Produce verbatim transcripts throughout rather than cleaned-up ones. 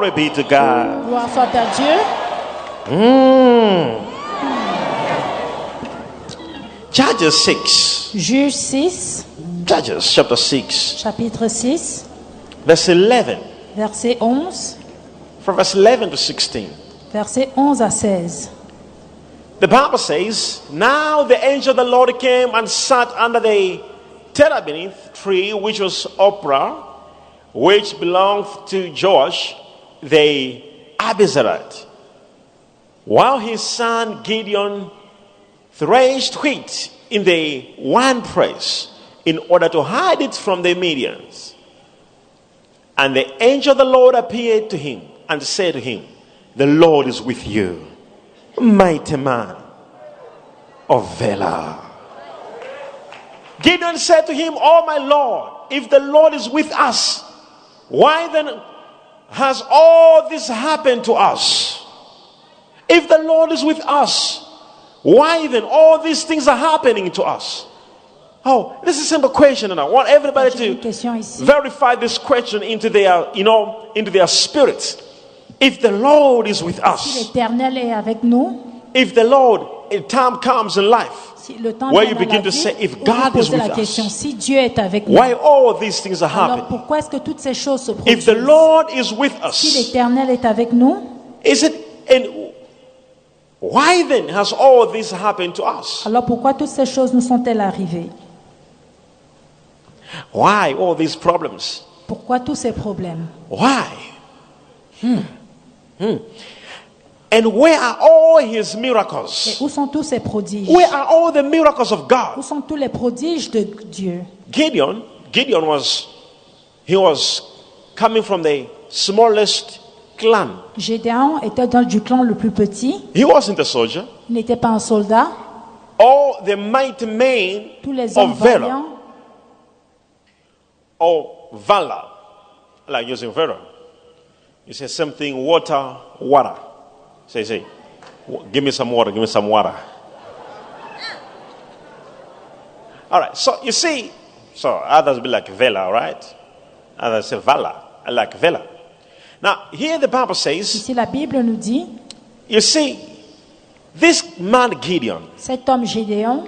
Glory be to God. Gloire soit à Dieu. Mm. Judges six. Juge six, Judges chapter six, chapitre six, verse eleven. verset onze, From verse eleven to sixteen. verset onze à seize. The Bible says, now the angel of the Lord came and sat under the terebinth tree, which was Oprah, which belonged to Joash the Abizarite, while his son Gideon threshed wheat in the winepress in order to hide it from the Midians. And the angel of the Lord appeared to him and said to him, the Lord is with you, mighty man of valor. Gideon said to him, oh my Lord, if the Lord is with us, why then has all this happened to us? If the Lord is with us, why then all these things are happening to us? Oh, this is a simple question, and I want everybody to verify this question into their, you know, into their spirits. If the Lord is with us, Si l'Éternel est avec nous, if the Lord, a time comes in life si le temps where vient you dans begin la to vie, say, if où vous God is posez with la question, us, si Dieu est avec nous, why all these things are alors happening? pourquoi est-ce que toutes ces choses se If the produisent? Lord is with Si us, l'Éternel est avec nous, is it, and why then has all this happened to us? alors pourquoi toutes ces choses nous sont-elles arrivées? Why all these problems? Pourquoi tous ces problèmes? Why? Hmm. Hmm. And where are all his Et miracles? où sont tous ces prodiges? Where are all the miracles of Où God? sont tous les prodiges de Dieu? Gideon, Gideon was, he was coming from the smallest clan. Gédéon était dans du clan le plus petit. He wasn't a soldier. Il n'était pas un soldat. All the mighty men Tous les hommes of valor, vaillants, or valor, like using valor. You say something, water, water. Say, say, give me some water, give me some water. All right, so you see, so others be like Vela, right? Others say Vala, I like Vela. Now, here the Bible says, ici la Bible nous dit, you see, this man Gideon, cet homme Gédéon,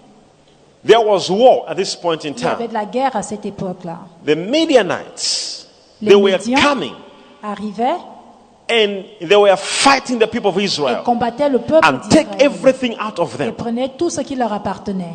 there was war at this point in il y avait time. de la guerre à cette époque-là. The Midianites, Les they were Midians coming arrivaient and they were fighting the people of et Israel combattaient le peuple and take d'Israël everything out of et them. prenaient tout ce qui leur appartenait.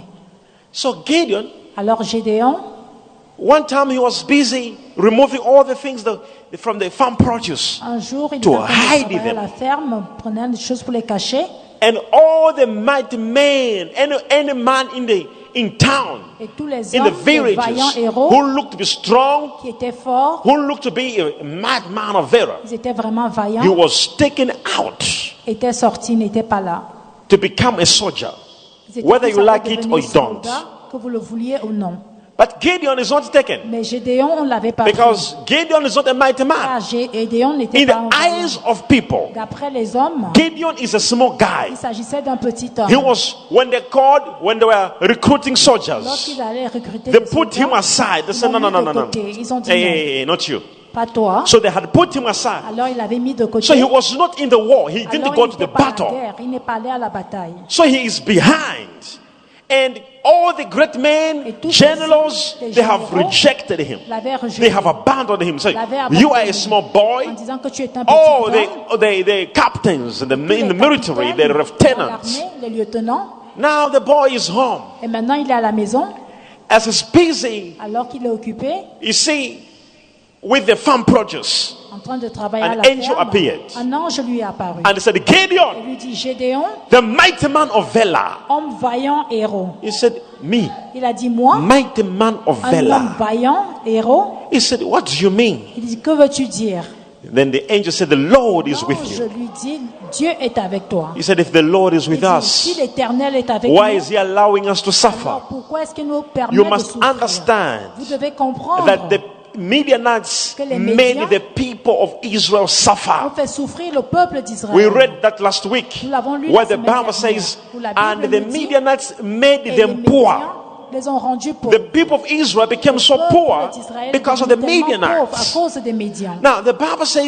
So Gideon, Alors Gédéon, one time he was busy removing all the things that, from the farm produce. un jour, il To était en train de hide travailler à them. la ferme, prenant des choses pour les cacher. And all the mighty men, any, any man in the in town, Et tous les in the hommes, les vaillants villages, héros who looked to be strong, qui étaient forts, who looked to be a madman of valor, ils étaient vraiment he vaillants, was taken out étaient sortis, n'étaient pas là. to become a soldier. Ils étaient Whether tous you en train like de it devenir or you don't. soldats, que vous le vouliez ou non. But Gideon is not taken Mais Gédéon, on ne l'avait pas pris. because Gideon is not a mighty man. Car Gédéon n'était In pas un the vaillant. eyes of people, D'après les hommes, Gideon is a small guy. il s'agissait d'un petit homme. He was, when they called, when they were recruiting soldiers, Lorsqu'ils allaient recruter they des put him soldats, aside. They ils said, no, l'ont no, mis no, de no, no. côté. Ils ont dit Hey, non, hey, hey, not you. pas toi. So they had put him aside. Alors il avait mis de côté. So he was not in the war. He didn't Alors go il to n'était the pas à la battle. guerre. Il n'est pas allé à la bataille. So he is behind. And all the great Et men, tous generals, les they have généraux rejected him. l'avaient rejeté. They have abandoned him. So L'avaient you are abandonné a small boy. en disant que tu es un petit Oh, homme. the, the, the captains in the, Tous les in the military, capitaines the dans lieutenants. l'armée, les lieutenants. Now the boy is home. Et maintenant il est à la maison. As he's busy, Alors qu'il est occupé, you see, with the farm produce. en train de travailler An à la angel ferme, appeared. un ange lui est apparu. And he said, Il Gideon, lui dit, Gédéon, the mighty man of valor. homme vaillant, héros. He said, me, Il a dit, moi, mighty man of un homme valor. vaillant, héros. He said, what do you mean? Il dit, que veux-tu dire? Then the angel said, the Lord is with L'ange you. lui dit, Dieu est avec toi. He said, if the Lord is Il with dit, us, si l'Éternel est avec why nous, is he allowing us to suffer? alors pourquoi est-ce qu'il nous permet You de must souffrir? understand Vous devez comprendre that the Midianites que les made Midians the people of Israel on suffer. fait souffrir le peuple We d'Israël. read that last week, Nous l'avons lu where la the semaine Bible dernière, says, où la and Bible the nous dit, Midianites made et les them poor. Midians les ont rendus pauvres. The people of Israel became so Le poor peuple d'Israël because of est the devenu tellement pauvre à Midianites. cause des Midians. Now, the Bible says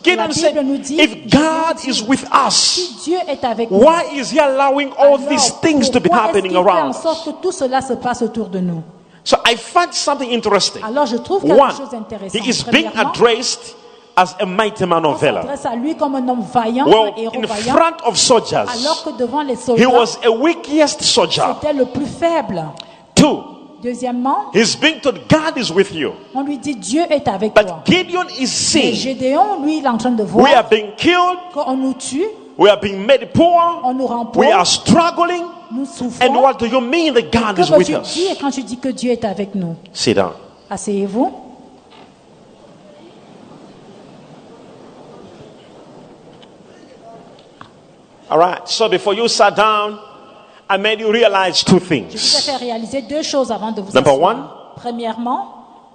Gideon said, Bible nous dit, if God is with us, Si Dieu est avec nous, why is he allowing all alors these things to be pourquoi est-ce happening qu'il fait en around sorte us? que tout cela se passe autour de nous? So I find something interesting. Alors je trouve quelque One, chose d'intéressant. he is being Premièrement, addressed as a mighty man on of valor. s'adresse à lui comme un homme vaillant, Well, un héros in vaillant, front of soldiers, alors que devant les he soldats, was a weakest soldier. c'était le plus faible. Two, Deuxièmement, he's being told God is with you. on lui dit Dieu est avec toi. But Gideon is Mais seeing, Gédéon, lui, il est en train de we voir are being killed, qu'on nous tue, we are being made poor, on nous rend we pauvres, are struggling. nous And souffrons. what do you mean that God Que is with veux-tu us? dire quand tu dis que Dieu est avec nous? Sit down. Asseyez-vous. All right. So before you sat down, I made you realize two Je vous ai things. fait réaliser deux choses avant de vous Number asseoir. one. Premièrement,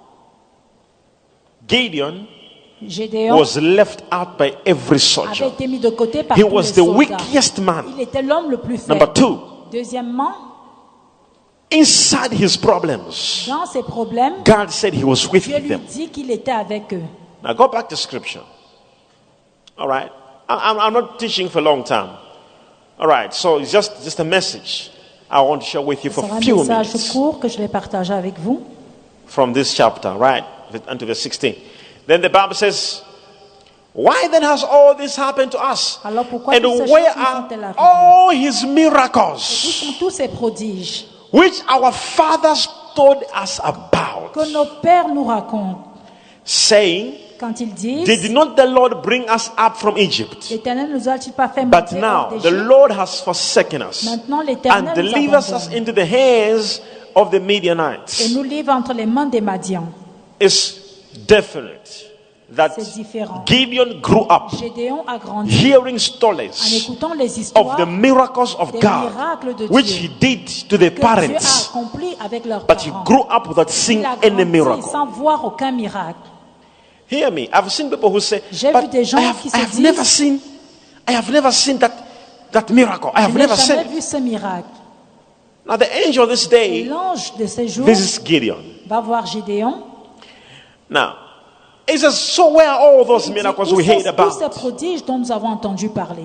Gideon Gédéon was left out by every avait soldier. été mis de côté par He tous was les the soldats. weakest man. Il était l'homme le plus faible. Number two, Deuxièmement, inside his problems, dans ses problèmes, God said he was with Dieu lui them. dit qu'il était avec eux. Now go back to scripture. All right. I- I'm, I'm not teaching for a long time. All right. So it's just, just a message I want to share with you Ce for sera a un few message minutes court que je vais partager avec vous. from this chapter, right? Unto verse sixteen. Then the Bible says, why then has all this happened to us? Alors pourquoi And toutes ces where choses nous are sont-elles arrivées? all his Où miracles sont tous ces prodiges which our fathers told us about? que nos pères nous racontent Saying, quand ils disent did not the Lord bring us up from Egypt? l'Éternel nous a-t-il pas fait But monter now hors the d'Égypte? Lord has forsaken us Maintenant and l'Éternel nous delivers us abandonne into the hands of the et Midianites. nous livre entre les mains des Madians. It's definite that C'est différent. Gideon grew up Gédéon a grandi hearing en stories écoutant les of histoires the miracles of des God miracles de which Dieu he did to the que Dieu parents, a accompli avec leurs but he parents. grew up without seeing Il a any grandi miracle. sans voir aucun miracle. Hear me. I've seen people who say, J'ai but vu des gens I have, qui I se have disent, never seen, I have never seen that, that miracle. I Je have n'ai never seen jamais it. vu ce miracle. Now the angel this Et day l'ange de ces jours visits Gideon. va voir Gédéon. Now, it says, so where are all those Il dit, miracles où we sont heard tous ces about? prodiges dont nous avons entendu parler?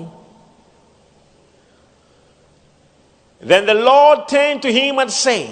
Then the Lord turned to him and said,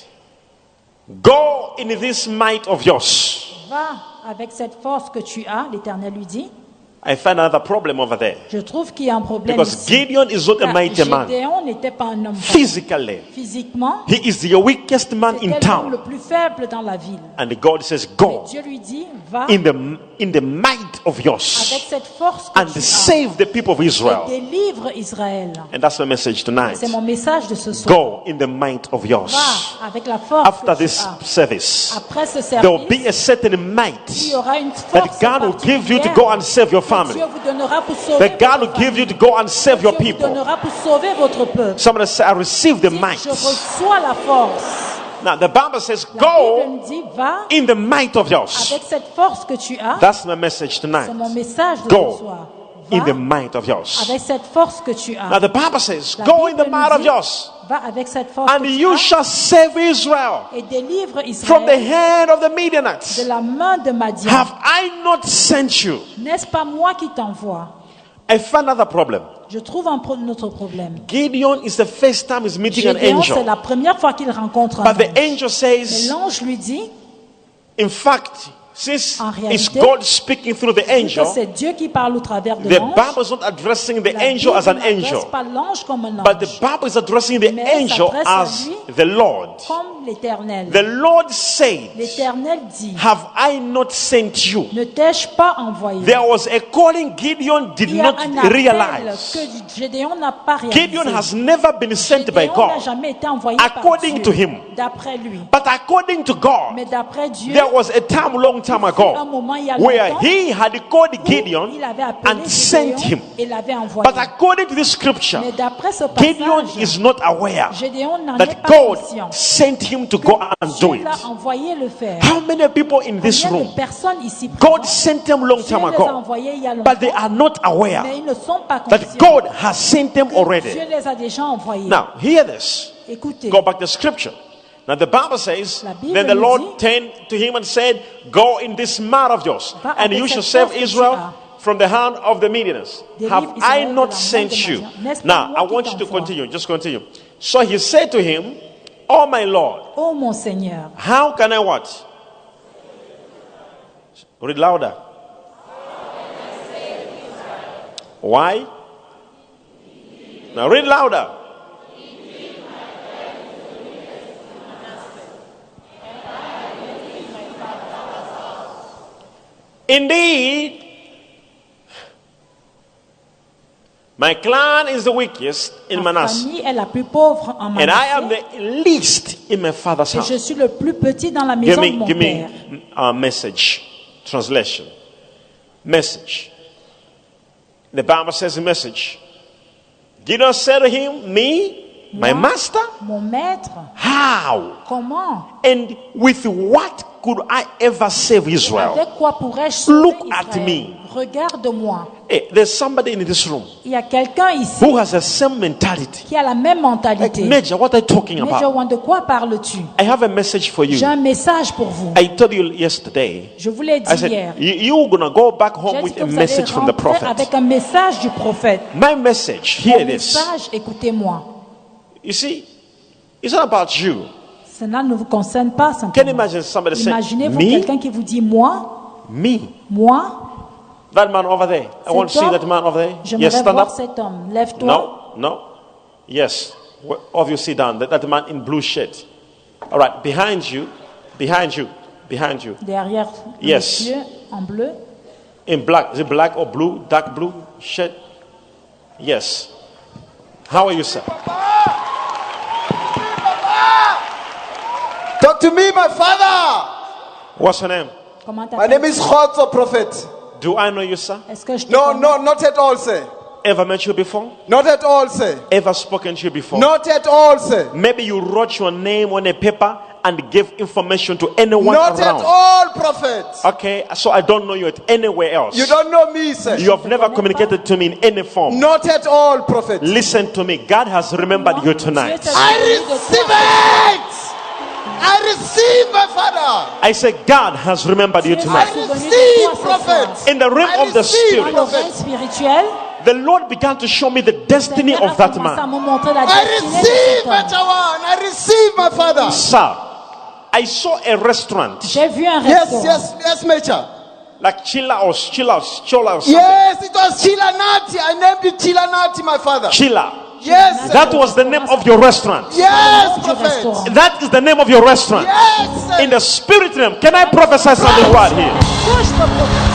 go in this might of yours. Va avec cette force que tu as, l'Éternel lui dit. I find another problem over there. Je trouve qu'il y a un problème Because ici. Gideon is not a Car mighty man. Gédéon n'était pas un homme fort. Physically, Physiquement, he is the weakest man in c'était l'homme le town. plus faible dans la ville. And God says, Et go Dieu lui dit, va in the, in the might of avec yours cette force que and tu as save the people of et Israel. délivre Israël. And that's my message tonight. C'est mon message de ce soir. Go in the might of yours. Va avec la force After que tu this as. service, Après ce there will be service, a certain il might y aura une that force God will give you to go and save your que family. Dieu vous donnera pour sauver That God will votre give you famille. to go and save your Dieu vous people. donnera pour sauver votre peuple. Somebody say, I receive the Dites, might. je reçois la force. Now, the Bible says, La Bible go me dit, va in the might of yours. avec cette force que tu as. That's my message tonight. C'est mon message de Go ce soir. in the Va might of yours. avec cette force que tu as. Now, the Bible says, La go in the Bible might nous of dit, yours, va avec cette force and que tu you as shall save Israel et délivre from the Israël hand of the de Midianites. la main de Madian. Have I not sent you? N'est-ce pas moi qui t'envoie? I found another problem. Je trouve un pro- notre problème. Gideon is the first time he's meeting an Gédéon, c'est angel. la première fois qu'il rencontre un But the ange. angel Mais says, l'ange lui dit, in fact, since En it's réalité, God speaking through the vu que angel, c'est Dieu qui parle au travers de the l'ange. Bible is not addressing the La angel Bible as an n'adresse angel, pas l'ange comme un but the ange, Bible is addressing the Mais elle angel s'adresse à as lui the Lord. comme l'Éternel. The Lord said, L'Éternel dit, have I not sent you? ne t'ai-je pas envoyé? There was a calling Gideon did Il y a not un appel realize. que Gédéon n'a pas réalisé. Gideon has never been sent by Gédéon n'a God. jamais été envoyé According par to Dieu, him. d'après lui. But according to God, Mais d'après Dieu, there was a time long time un ago moment il y a where longtemps, he had called où Gideon il avait appelé and sent Gédéon him. et l'avait envoyé. But according to this scripture, Mais d'après ce Gideon passage, is not aware Gédéon n'en est that pas God conscient. sent him to go and do Dieu it. l'a envoyé le faire. How many people in this Combien room, de personnes ici God présentes, sent them long Dieu time les a ago, envoyés il y a longtemps, but they are not aware mais ils ne sont pas that conscients. God has sent them que already. Dieu les a déjà envoyés. Now, hear this. Écoutez, Go back to scripture. Now the Bible says, La Bible then the nous Lord dit, turned to him and said, go in this matter of yours, Va and avec you cette shall save force que tu Israel as. from the hand of the Midianites. Délivre Have Israël I de la not main sent des you? Madianites. N'est-ce pas Now, moi I qui want you to t'envoie? continue. Just continue. So he said to him, Oh my Lord, Ô mon Seigneur, how can I what? Read louder. Why? Now read louder. Indeed, my clan is the weakest in ma Manasseh, famille est la plus pauvre en and I am Manasseh, the least in my father's et je house. suis le plus petit dans la Give maison de me, mon give père. me a message, translation, message. The Bible says a message. Gideon said to him, me, my Moi, master, Mon maître, how? comment? And with what could I ever save Israel? Avec quoi pourrais-je sauver Look at Israël? me. Regarde-moi. Hey, there's somebody in this room Il y a quelqu'un ici who has the same mentality. qui a la même Like, mentalité. Major, what are you talking Major about? One, de quoi parles-tu? I have a message for you. J'ai un message pour vous. I told you yesterday. Je vous l'ai I dit said, hier. you, you're going to go back J'ai home dit with que a vous allez message from the rentrer prophet. avec un message du prophète. My message, Mon hear this. message, écoutez-moi. You see, it's not about you. Cela ne vous concerne pas Can you simplement. imagine somebody saying, Imaginez-vous me? quelqu'un qui vous dit moi, Me? moi, That man over there. I want to Cet see homme, that man over there. j'aimerais Yes, stand voir up. cet homme. Lève-toi. No, no. Yes. Wh- All of you sit down. That, that man in blue shirt. All right. Behind you. Behind you. Behind you. Derrière le Yes. monsieur en bleu. In black. Is it black or blue? Dark blue shirt? Yes. How are you, sir? Talk to me, my father. What's your name? Comment My name t'appelles? is Khotso Prophet. Do I know you, sir? Est-ce que je te No, connais? no, not at all, sir. Ever met you before? Not at all, sir. Ever spoken to you before? Not at all, sir. Maybe you wrote your name on a paper and gave information to anyone Not around. at all, Prophet. Okay, so I don't know you at anywhere else. You don't know me, sir. You have never communicated to me in any form. Not at all, Prophet. Listen to me. God has remembered you tonight. Dieu s'est I souvenu de receive toi. it. I receive, my father. I say God has remembered you Dieu s'est tonight. I souvenu de receive, toi ce Prophet. soir. In the realm I of the receive, spirit, Dans le Prophet. règne spirituel, the Lord began to show me the destiny Seigneur a of that commencé à man. me montrer la I destinée de receive, cet homme. better one. I receive, my father. Sir, I saw a restaurant J'ai vu un Yes, restaurant. yes, yes, Major. like Chilla or Chilla, Chola or something. Yes, it was Chilanati. I named it Chilanati, my father. Chilla. Yes, sir. That was the name of your restaurant. Yes, Du Prophet. restaurant. That is the name of your restaurant. Yes, sir. In the spirit realm, can I prophesy something right here? Que je peux prophétiser?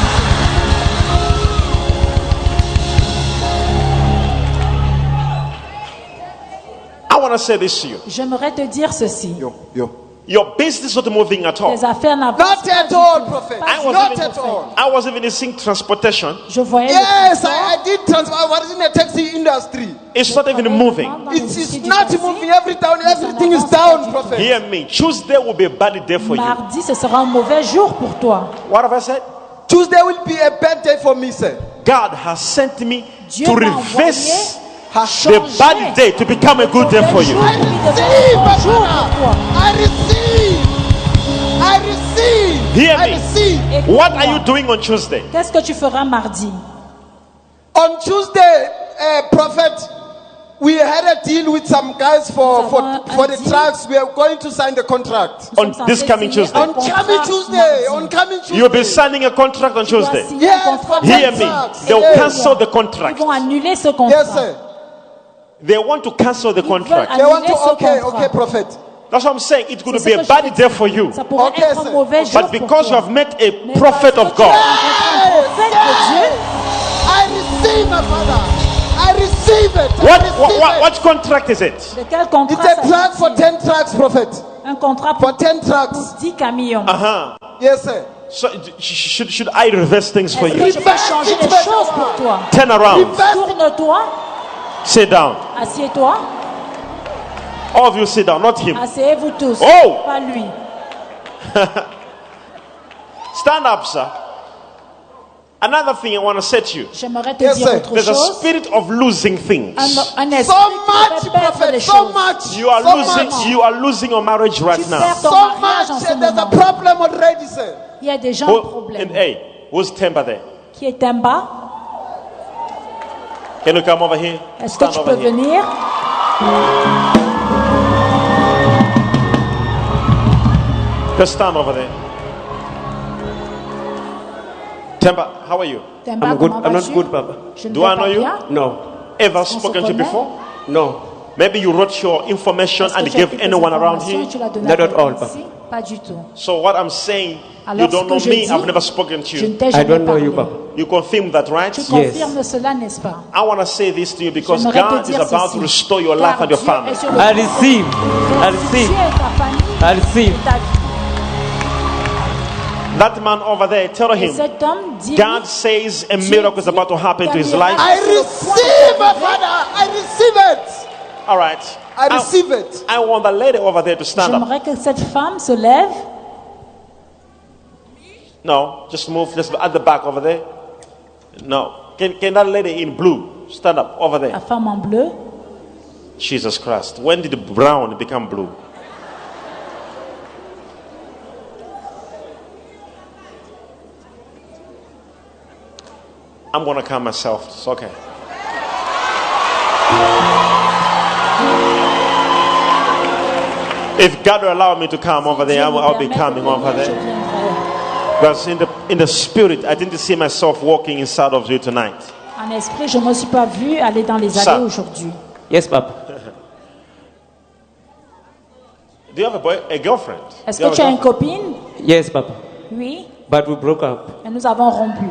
I want to say this to you. J'aimerais te dire ceci. Yo, yo. Your business is not moving at all. Tes affaires n'avancent Not pas at du all, tout. Prophet. Pas I du was Not even, at all. I was even seeing transportation. Je voyais Yes, le I, I did transfer. I was in the taxi industry. It's not even moving. It's, it's not moving. Every down, everything is down, Prophet. Hear me. Tuesday will be a bad day for you. Mardi, ce sera un mauvais jour pour toi. What have I said? Tuesday will be a bad day for me, sir. God has sent me Dieu to m'a reverse envoyé the bad day to become a good day for you. I receive, my father. I receive. I receive. Hear I me. receive. What are you doing on Tuesday? Qu'est-ce que tu feras mardi? On Tuesday, uh, Prophet, we had a deal with some guys for, Nous for, avons un for the deal. trucks. We are going to sign the contract. On Nous sommes this censés coming signer Tuesday. un On contrat coming Tuesday. mardi. On coming Tuesday. You'll be signing a contract on Tu dois Tuesday. signer Yes, un contrat for Hear ten me. trucks. They'll Yes. cancel the Ils contract. vont annuler ce contrat. Yes, sir. They want to cancel the Ils veulent contract. They want annuler to. ce Okay, contrat. okay, Prophet. That's what I'm saying. It could C'est be ce a que je bad te day dis. for you. Ça pourrait Okay, être un sir. mauvais jour But pour because you toi. have met a Mais prophet parce of que tu as God, rencontré un prophète de Dieu, I receive, my father. I receive it. I what, receive what, what, it. what contract is it? de quel contrat It's a truck for s'agit-il? ten trucks, Prophet. Un contrat For pour ten trucks. dix camions. Uh-huh. Yes, sir. So sh- should, should I reverse things for Est-ce you? que je peux changer les choses pour toi? Turn around. Tourne-toi, Sit down. assieds-toi, All of you sit down, not him. asseyez-vous tous. Oh! Pas lui. Stand up, sir. Another thing I want to say to you. J'aimerais te Yes, dire sir. autre There's a chose. spirit of losing things. Un, un esprit So much, qui te fait perdre Prophet. des So choses. much. You are so losing much. you are losing your marriage right Tu now. perds ton So mariage en much. ce There's a moment. problem already, sir. Il y a déjà un Who, problème. and hey, who's Temba there? Qui est Temba? Can you come over here? Est-ce que Stand tu over peux here. venir? Just stand over there. Temba, how are you? Temba, I'm good. comment I'm not vas-tu? good, Papa. Je ne Do vais I pas know you? bien. No, Ever se spoken to you connaît? before? no, Maybe you wrote your information Est-ce and que you tu as gave pris tes anyone around informations here. et tu l'as donné Not à at all, quelqu'un ici? Pas du tout. So what I'm saying, Alors, you don't ce know que je me. dis, I've never spoken to Je ne you. t'ai I jamais don't know parlé. you, Papa. You confirm that, right? Tu Yes. confirmes cela, n'est-ce pas? I want to say this to you because J'aimerais te God is dire about ceci. to restore your Car life and your Dieu family. est sur le I point de receive. I restituer receive. ta famille I receive. et ta vie. That man over there, tell Et him, cet homme dit, God says a Dieu miracle is dit about to happen to his qu'un life. I miracle receive it, Father. I receive it. All right. I receive it. I want the lady over there to stand up. J'aimerais que cette femme se lève. No, just move just at the back over there. No. Can, can that lady in blue stand up over La there? femme en bleu. Jesus Christ. When did brown become blue? I'm going to calm myself. It's okay. If God will allow me to come over there, I'll, I'll be coming over Je there. viendrai. Because in the in the spirit, I didn't see myself walking inside of you tonight. En esprit, je ne me suis pas vue aller dans les Ça. allées aujourd'hui. Yes, Papa. Do you have a boy, a girlfriend? Est-ce Do you que tu as have a une girlfriend? copine? Yes, Papa. Oui, But we broke up. mais nous avons rompu.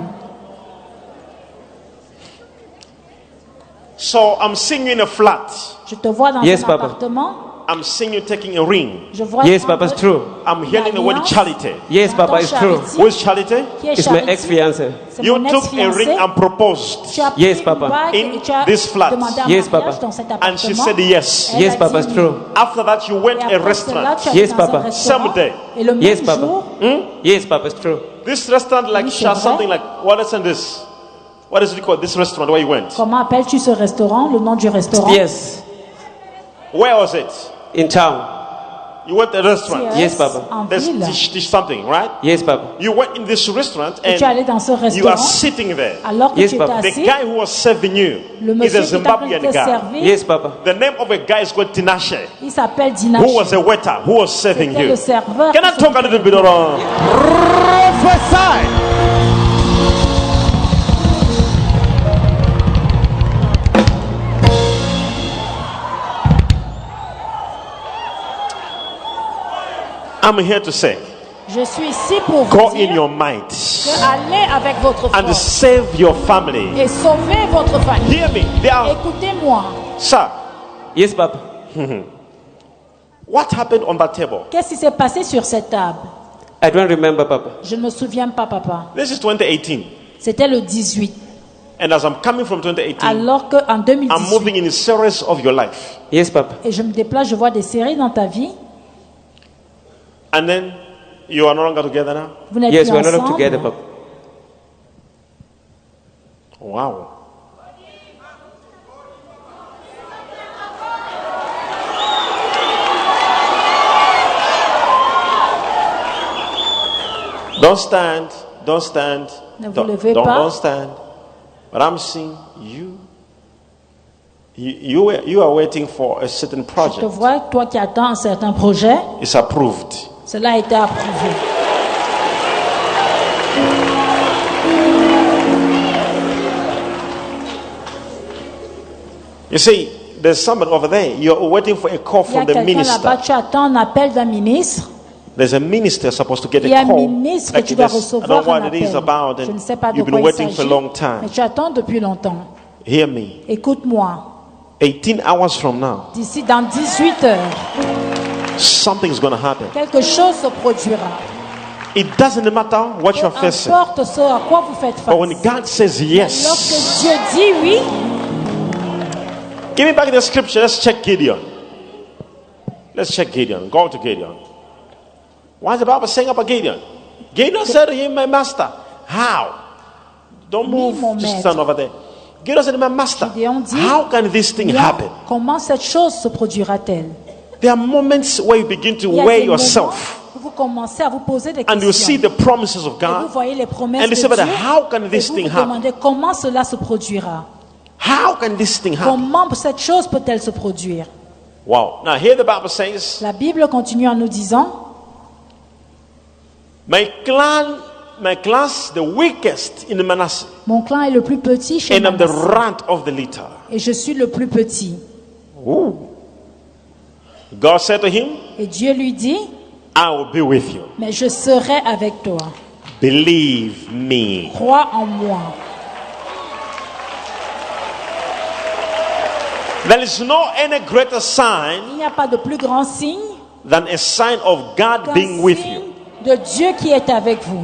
So I'm seeing you in a flat. Je te vois dans Yes, un Papa. appartement. I'm seeing you taking a ring. Je vois Yes, prendre Papa, it's true. I'm hearing the word l'alliance. charity. Yes, Papa, it's true. Who is charity? Qui est It's my Charity? ex-fiancé. C'est You mon took a ex-fiancé. ring and proposed. Tu as Yes, pris Papa. une bague In et tu as this flat. demandé un Yes, mariage Papa. dans cet And she appartement. said yes. Elle Yes, a Papa, dit it's oui. true. After that, you went Et to a après cela, restaurant. tu es Yes, dans Papa. un restaurant. Someday. Et le même Yes, Papa. jour, Yes, Papa, it's true. This restaurant like Oui, c'est shot vrai. something like what is in this? What is it called? This restaurant where you went? comment appelles-tu ce restaurant? Le nom du restaurant? Yes, Where was it? in town. You went to a restaurant. Yes, Papa. En There's ville. dish, dish something, right? Yes, Papa. You went in this restaurant Et tu es allé and dans ce you are restaurant. sitting there. Alors que Yes, tu étais Papa. The assis, guy who was serving you le is monsieur a qui t'a appelé Zimbabwean te guy. servir, Yes, Papa. The name of a guy is called Tinashe, il s'appelle who Dinache. was a waiter who was serving C'était you. le serveur. Can I qui talk a little bit around? Prophesy. I'm here to say, Je suis ici pour go vous in dire your mind que allez avec votre and force save your family. et sauvez votre famille. Hear me. There are, Écoutez-moi. sir, Yes, Papa. what happened on that table? Qu'est-ce qui s'est passé sur cette table? I don't remember, Papa. Je ne me souviens pas, papa. This is twenty eighteen. C'était le dix-huit. And as I'm coming from twenty eighteen, Alors qu'en deux mille I'm dix-huit, moving in a series of your life. Yes, Papa. et je me déplace, je vois des séries dans ta vie. And then you are no longer together now? Vous n'êtes Yes, plus we're not ensemble. together, Papa. Wow. Don't stand. Don't stand. Ne vous Don't, levez don't, pas. don't stand. But I'm seeing you. You, you, were- you are waiting for a certain Je te project. vois, toi qui attends un certain projet, It's approved. cela a été approuvé. You see, there's someone over there. You're waiting for a call Il y a from the quelqu'un là-bas, minister. tu attends un appel d'un ministre. There's a minister supposed to get Il y a a un call. ministre que Like tu dois this. I don't recevoir know un what it is appel. about, Je ne and sais pas de you've quoi been il waiting for a s'agit, long time. mais tu attends depuis longtemps. Hear me. Écoute-moi, eighteen hours from now, d'ici dans dix-huit heures, something's going to happen. quelque chose se produira. It doesn't matter what Peu you're facing. importe ce à quoi vous faites But when face. God says yes, Lorsque Dieu dit oui, give me back the scripture. Let's check Gideon. Let's check Gideon. Go to Gideon. Why is the Bible saying about Gideon? Gideon said to him, my master, how? Don't Oui, move. mon Just maître. stand over there. Gideon said, my master, Gideon dit, how can this thing là, happen? comment cette chose se produira-t-elle? There are moments where you begin to Il y a weigh des yourself moments où vous commencez à vous poser des and you see questions. the promises of Et vous God. voyez les promesses And de you say, Dieu. but how can Et this vous thing vous happen? demandez comment cela se produira. How can this thing happen? Comment cette chose peut-elle se produire? Wow. Now here the Bible says, La Bible continue en nous disant, my clan, my class, the weakest in Manasseh, mon clan est le plus petit chez and I'm the Manasseh, runt of the litter. et je suis le plus petit. Ooh. God said to him, Et Dieu lui dit, I will be with you. mais je serai avec toi. Believe me. Crois en moi. There is no any greater sign Il n'y a pas de plus grand signe than a sign of God qu'un being with signe you. de Dieu qui est avec vous.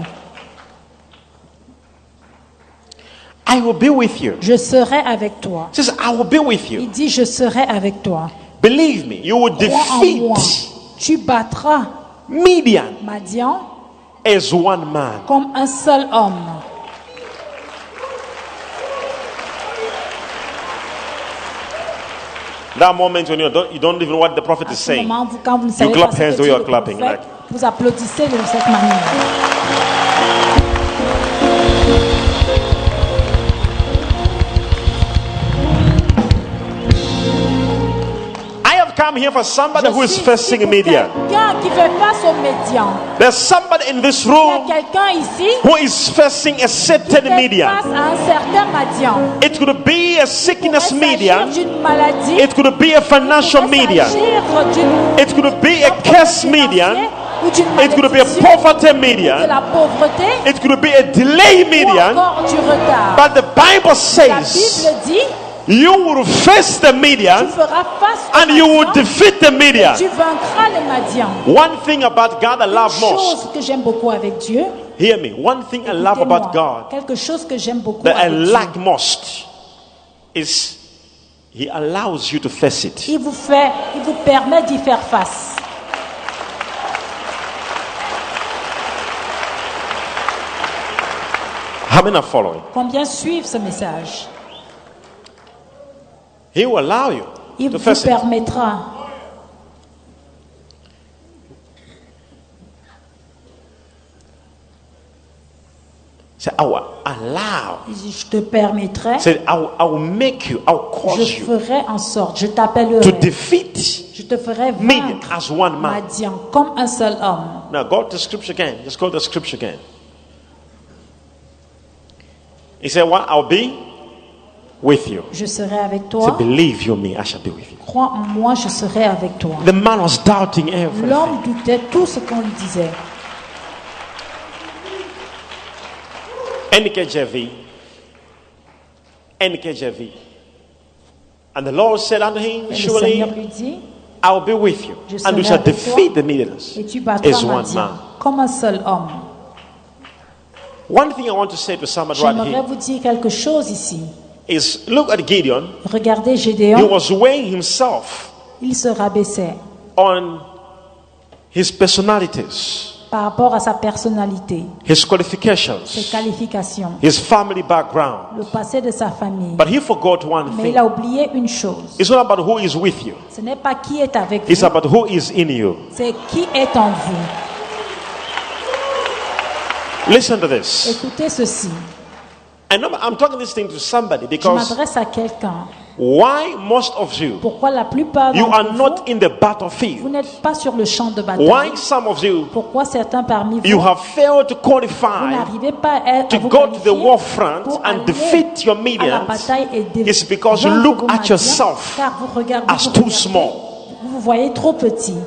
I will be with you. Je serai avec toi. He says, I will be with you. Il dit, je serai avec toi. Believe me, you will Crois en moi. defeat Tu battras Midian Madian as one man. comme un seul homme. That moment when you don't, you don't even know what the prophet À is ce saying. moment, vous, quand vous ne savez clap pas ce hands que the way dit you're le clapping, prophète, like- vous applaudissez de cette manière. I have come here for somebody Je who is suis ici facing pour Midian. quelqu'un qui fait face aux médians. There's somebody in this Il y a room quelqu'un ici who is facing a qui certain fait Midian. face à un certain Madian. It could be a Il sickness pourrait Midian. s'agir d'une maladie. It could be a Il financial pourrait Midian. s'agir d'une It could be a curse Midian. ou d'une It could be a malédiction, poverty de Midian. la pauvreté It could be a delay ou Midian. encore du retard. But the Bible La says Bible dit, you will face the tu Midian feras face aux and you will Madians, defeat the Midian. tu vaincras les Madians. One thing about God I Une love most. chose que j'aime beaucoup avec Dieu, Hear me. One thing I love écoutez-moi, about God quelque chose que j'aime beaucoup that I avec Dieu, like most is He allows you to face it. il vous fait, il vous permet d'y faire face. How many are following? Combien suivent ce message? He will allow you Il to vous face it. permettra. Say, I will allow. Il dit, je te permettrai, Say, I will, I will make you, I will je cause you ferai en sorte, je to t'appellerai, defeat je te ferai Midian vaincre as one man. Madian comme un seul homme. Now go to scripture again. Just go to scripture again. He said, what? I'll be with you. Je serai avec Say, toi. believe you me, I shall be with you. Crois en moi, je serai avec toi. The man was doubting everything. L'homme doutait tout ce qu'on lui disait. N K J V. N K J V. And the Lord said unto him, Et le surely Seigneur lui dit, I will be with you, Je and you serai shall avec toi, defeat the Midianites et tu battras as one Madian man. comme un seul homme. One thing I want to say to somebody right J'aimerais here vous dire quelque chose ici. is look at Gideon. Regardez He Gédéon, was weighing himself il se rabaissait on his personalities, par rapport à sa personnalité, his ses qualifications, qualifications, his family background. le passé de sa famille. But he forgot one Mais il thing. a oublié une chose. It's not about who is with you. Ce n'est pas qui est avec It's vous, about who is in you. c'est qui est en vous. Listen to this. Écoutez ceci. And I'm I'm talking this thing to somebody Je because m'adresse à quelqu'un. why most of you, Pourquoi la plupart you d'entre are vous, not in the vous battlefield? n'êtes pas sur le champ de bataille? Why some of you, Pourquoi certains parmi vous, you have failed to vous qualify n'arrivez pas à, to à vous go to the qualifier war front pour and aller defeat your à la Midians? bataille et dé- It's because you vaincre look vos at Madians, yourself car vous regardez, as vous too regardez, small. vous vous voyez trop petit.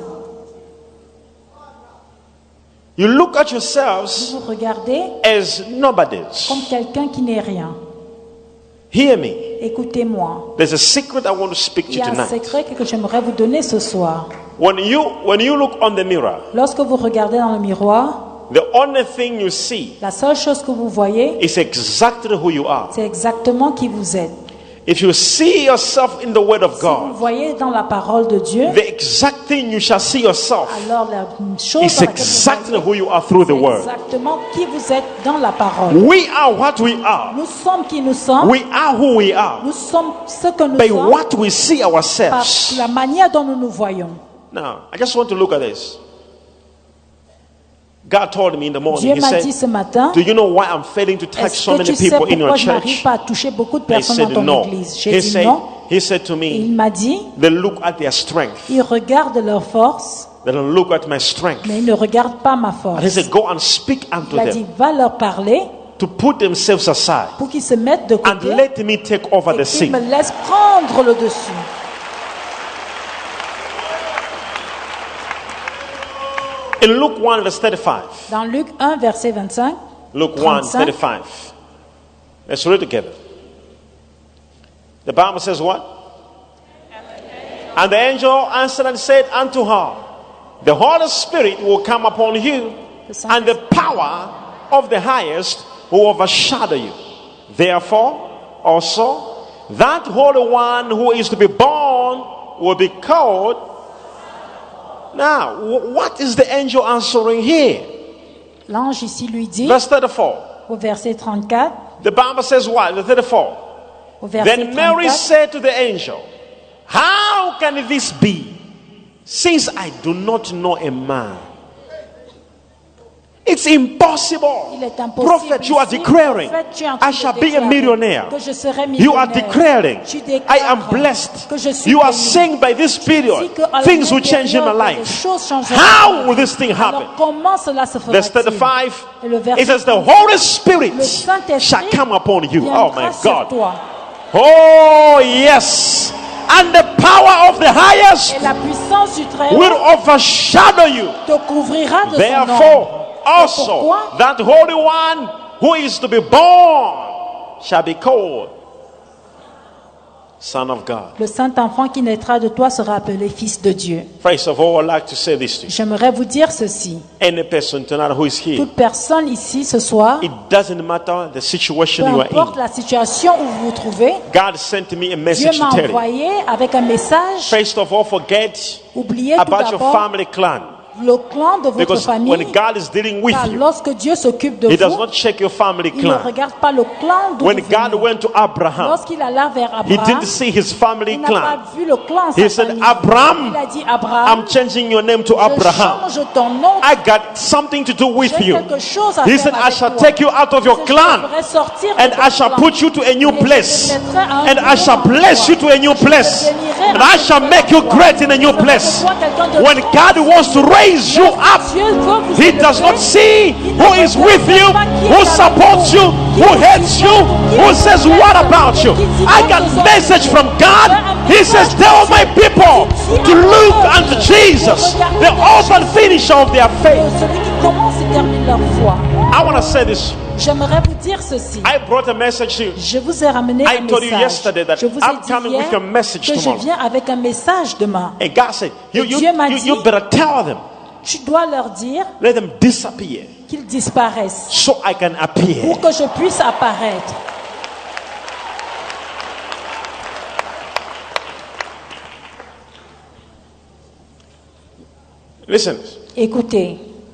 You look at Vous yourselves vous regardez as nobodies. comme quelqu'un qui n'est rien. Hear me. Écoutez-moi. There's a secret I want to speak to Il y you a un tonight. secret que j'aimerais vous donner ce soir. When you when you look on the mirror, Lorsque vous regardez dans le miroir, the only thing you see la seule chose que vous voyez, is exactly who you are. c'est exactement qui vous êtes. If you see yourself in the Word of Si vous God, voyez dans la parole de Dieu, the exact thing you shall see yourself alors la chose is dans laquelle exactly vous who you are through the voyez, Word. c'est exactement qui vous êtes dans la parole. We are what we are. Nous sommes qui nous sommes. We are who we are Nous sommes ce que nous by sommes what we see par ourselves. la manière dont nous nous voyons. Now, I just want to look at this. God told me in the morning, Dieu he m'a said, dit ce matin, do you know why I'm failing to touch est-ce so que many tu sais people in pourquoi your je n'arrive church? pas à toucher beaucoup de I personnes said dans ton no. église? He J'ai dit said, non. he said to Et il me, m'a dit, they look at their strength. ils regardent leur force, They don't look at my strength. mais ils ne regardent pas ma And he force. said, go and speak unto Il a dit, them va leur parler to put themselves aside pour qu'ils se mettent de and côté let me take over et the qu'ils me scene. laissent prendre le dessus. In Luke one verse thirty-five. Dans Luc un, verset vingt-cinq, Luke one trente-cinq. thirty-five. Let's read together. The Bible says what? And the angel answered and said unto her, the Holy Spirit will come upon you, and the power of the highest will overshadow you. Therefore, also, that Holy One who is to be born will be called. Now, wh- what is the angel answering here? L'ange ici lui dit, Verse thirty-four. au verset trente-quatre, The Bible says what? Verse thirty-four. au verset Then Mary trente-quatre, said to the angel, how can this be, since I do not know a man? It's impossible. il est impossible Prophet, you are ici, declaring, prophète, tu es en train I de shall be a déclarer millionaire. que je serai You are millionnaire. declaring, Tu I déclares am blessed. que je suis You are béni. saying by this Dis period, que à la things will même change in my période, les life. choses changeront. How will this thing happen? Alors comment cela se Verse fera-t-il? thirty-five, Et le verset it says, the Holy Spirit le Saint-Esprit shall come upon you. Oh viendra my sur God. toi. Oh yes. And the power of the highest Et la puissance du Très-Haut will overshadow you. te couvrira de son Therefore, ombre. also, pourquoi? that Holy One who is to be born shall be called Son of God. Le saint enfant qui naîtra de toi sera appelé fils de Dieu. First of all, I'd like to say this to you. J'aimerais vous dire ceci. Any person tonight who is here, Toute personne ici ce soir, it doesn't matter the situation peu you are importe in. la situation où vous vous trouvez, God sent me a Dieu message m'a to tell you. envoyé avec un message. First of all, forget Oubliez tout about your d'abord family clan. le clan de votre Because famille. when God is dealing with Car you, lorsque Dieu s'occupe de He does vous, not check your family il ne clan. regarde pas le clan d'où When vous God venez. went to Abraham, Lorsqu'il alla vers He Abraham, didn't see his family il n'a pas clan. vu le clan, He sa said, famille. Abraham, Il a dit, Abraham, I'm changing your name to je Abraham. change ton nom. I got something to do with J'ai you. quelque chose à He faire said, I avec shall toi. take you out of your Je te clan ferai sortir de and ton I shall clan. put you to a new Et je te place. mettrai à un And I nouveau shall endroit. bless you to a new Je te place. bénirai And à I ce shall nouvel make you endroit. great in a new Je ferai de place. toi quelqu'un de When grand. God wants to raise you up, Dieu veut vous He élever. does not see Il ne who is regarde with you, pas qui est who avec supports vous, you, qui who vous hates you, supporte, qui who vous says aime, what about qui you. dit I non got aux autres. message from God. He says, tell my people to look unto Jesus, the author and finisher of their faith. Celui qui commence et termine leur foi. I want to say this. J'aimerais vous dire ceci. I brought a message to you. Je vous ai ramené I un told you message. yesterday that Je vous I'm ai dit coming hier with a message que je tomorrow. viens avec un message demain. And God said, you, you, Dieu m'a you, dit- you better tell them, Tu dois leur dire let them disappear qu'ils disparaissent so I can appear. pour que je puisse apparaître. Listen, Écoutez,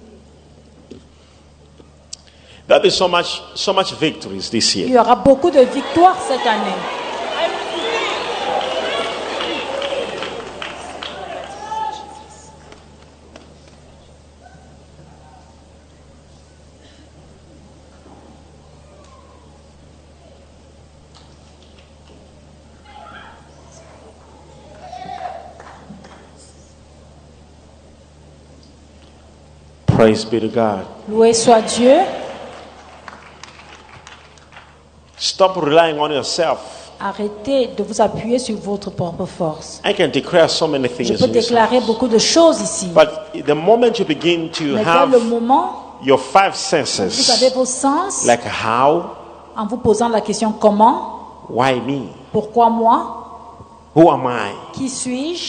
there'll be so much, so much victories this il year. y aura beaucoup de victoires cette année. Praise be to God. Loué soit Dieu. Stop relying on yourself. Arrêtez de vous appuyer sur votre propre force. I can declare so many Je things peux in this déclarer house. beaucoup de choses ici. But the moment you begin to Mais dès have le moment your five où vous avez senses, vos sens, like how, en vous posant la question comment, why me, pourquoi moi, who am I, qui suis-je,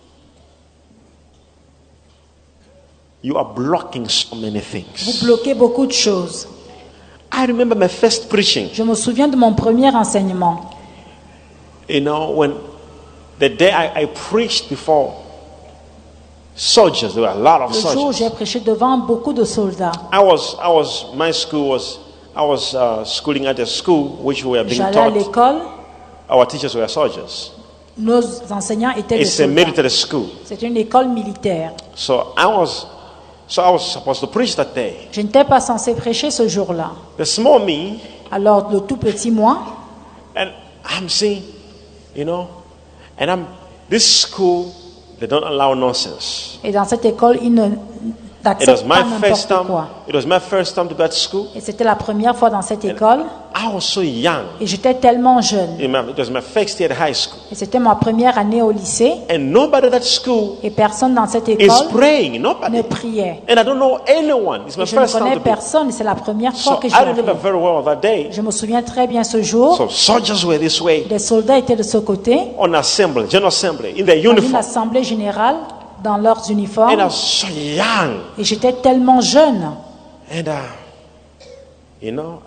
you are blocking so many vous things. bloquez beaucoup de choses. I remember my first preaching. Je me souviens de mon premier enseignement. You know, when the day I, I preached before soldiers, there were a lot of Le jour où j'ai soldiers. prêché devant beaucoup de soldats. I was, I was, my school was, I was uh, schooling at a school which we were being J'allais à taught. l'école, Our teachers were soldiers. nos enseignants étaient des It's a soldats. military school. C'est une école militaire. So I was So I was supposed to preach that day. Je n'étais pas censé prêcher ce jour-là. The small me, Alors, le tout petit moi, and I'm saying, you know, and I'm, this school, they don't allow nonsense. et dans cette école, ils ne It was n'acceptent pas my first n'importe time, quoi. it was my first time to go to school. Et c'était la première fois dans cette école, I was so young. et j'étais tellement jeune. It was my first year at high school. Et c'était ma première année au lycée, And nobody at that school et personne dans cette is école praying. ne Nobody. priait. And I don't know anyone. It's my Et je ne first time connais to be. personne, et c'est la première fois So que j'y I remember arrive. very well that day. Je me souviens très bien ce jour. So soldiers were this way Les soldats étaient de ce côté, on assembly, general assembly, in their dans une uniform. assemblée générale, dans leurs And I uniformes. was so young. Et j'étais tellement jeune. And, uh, you know,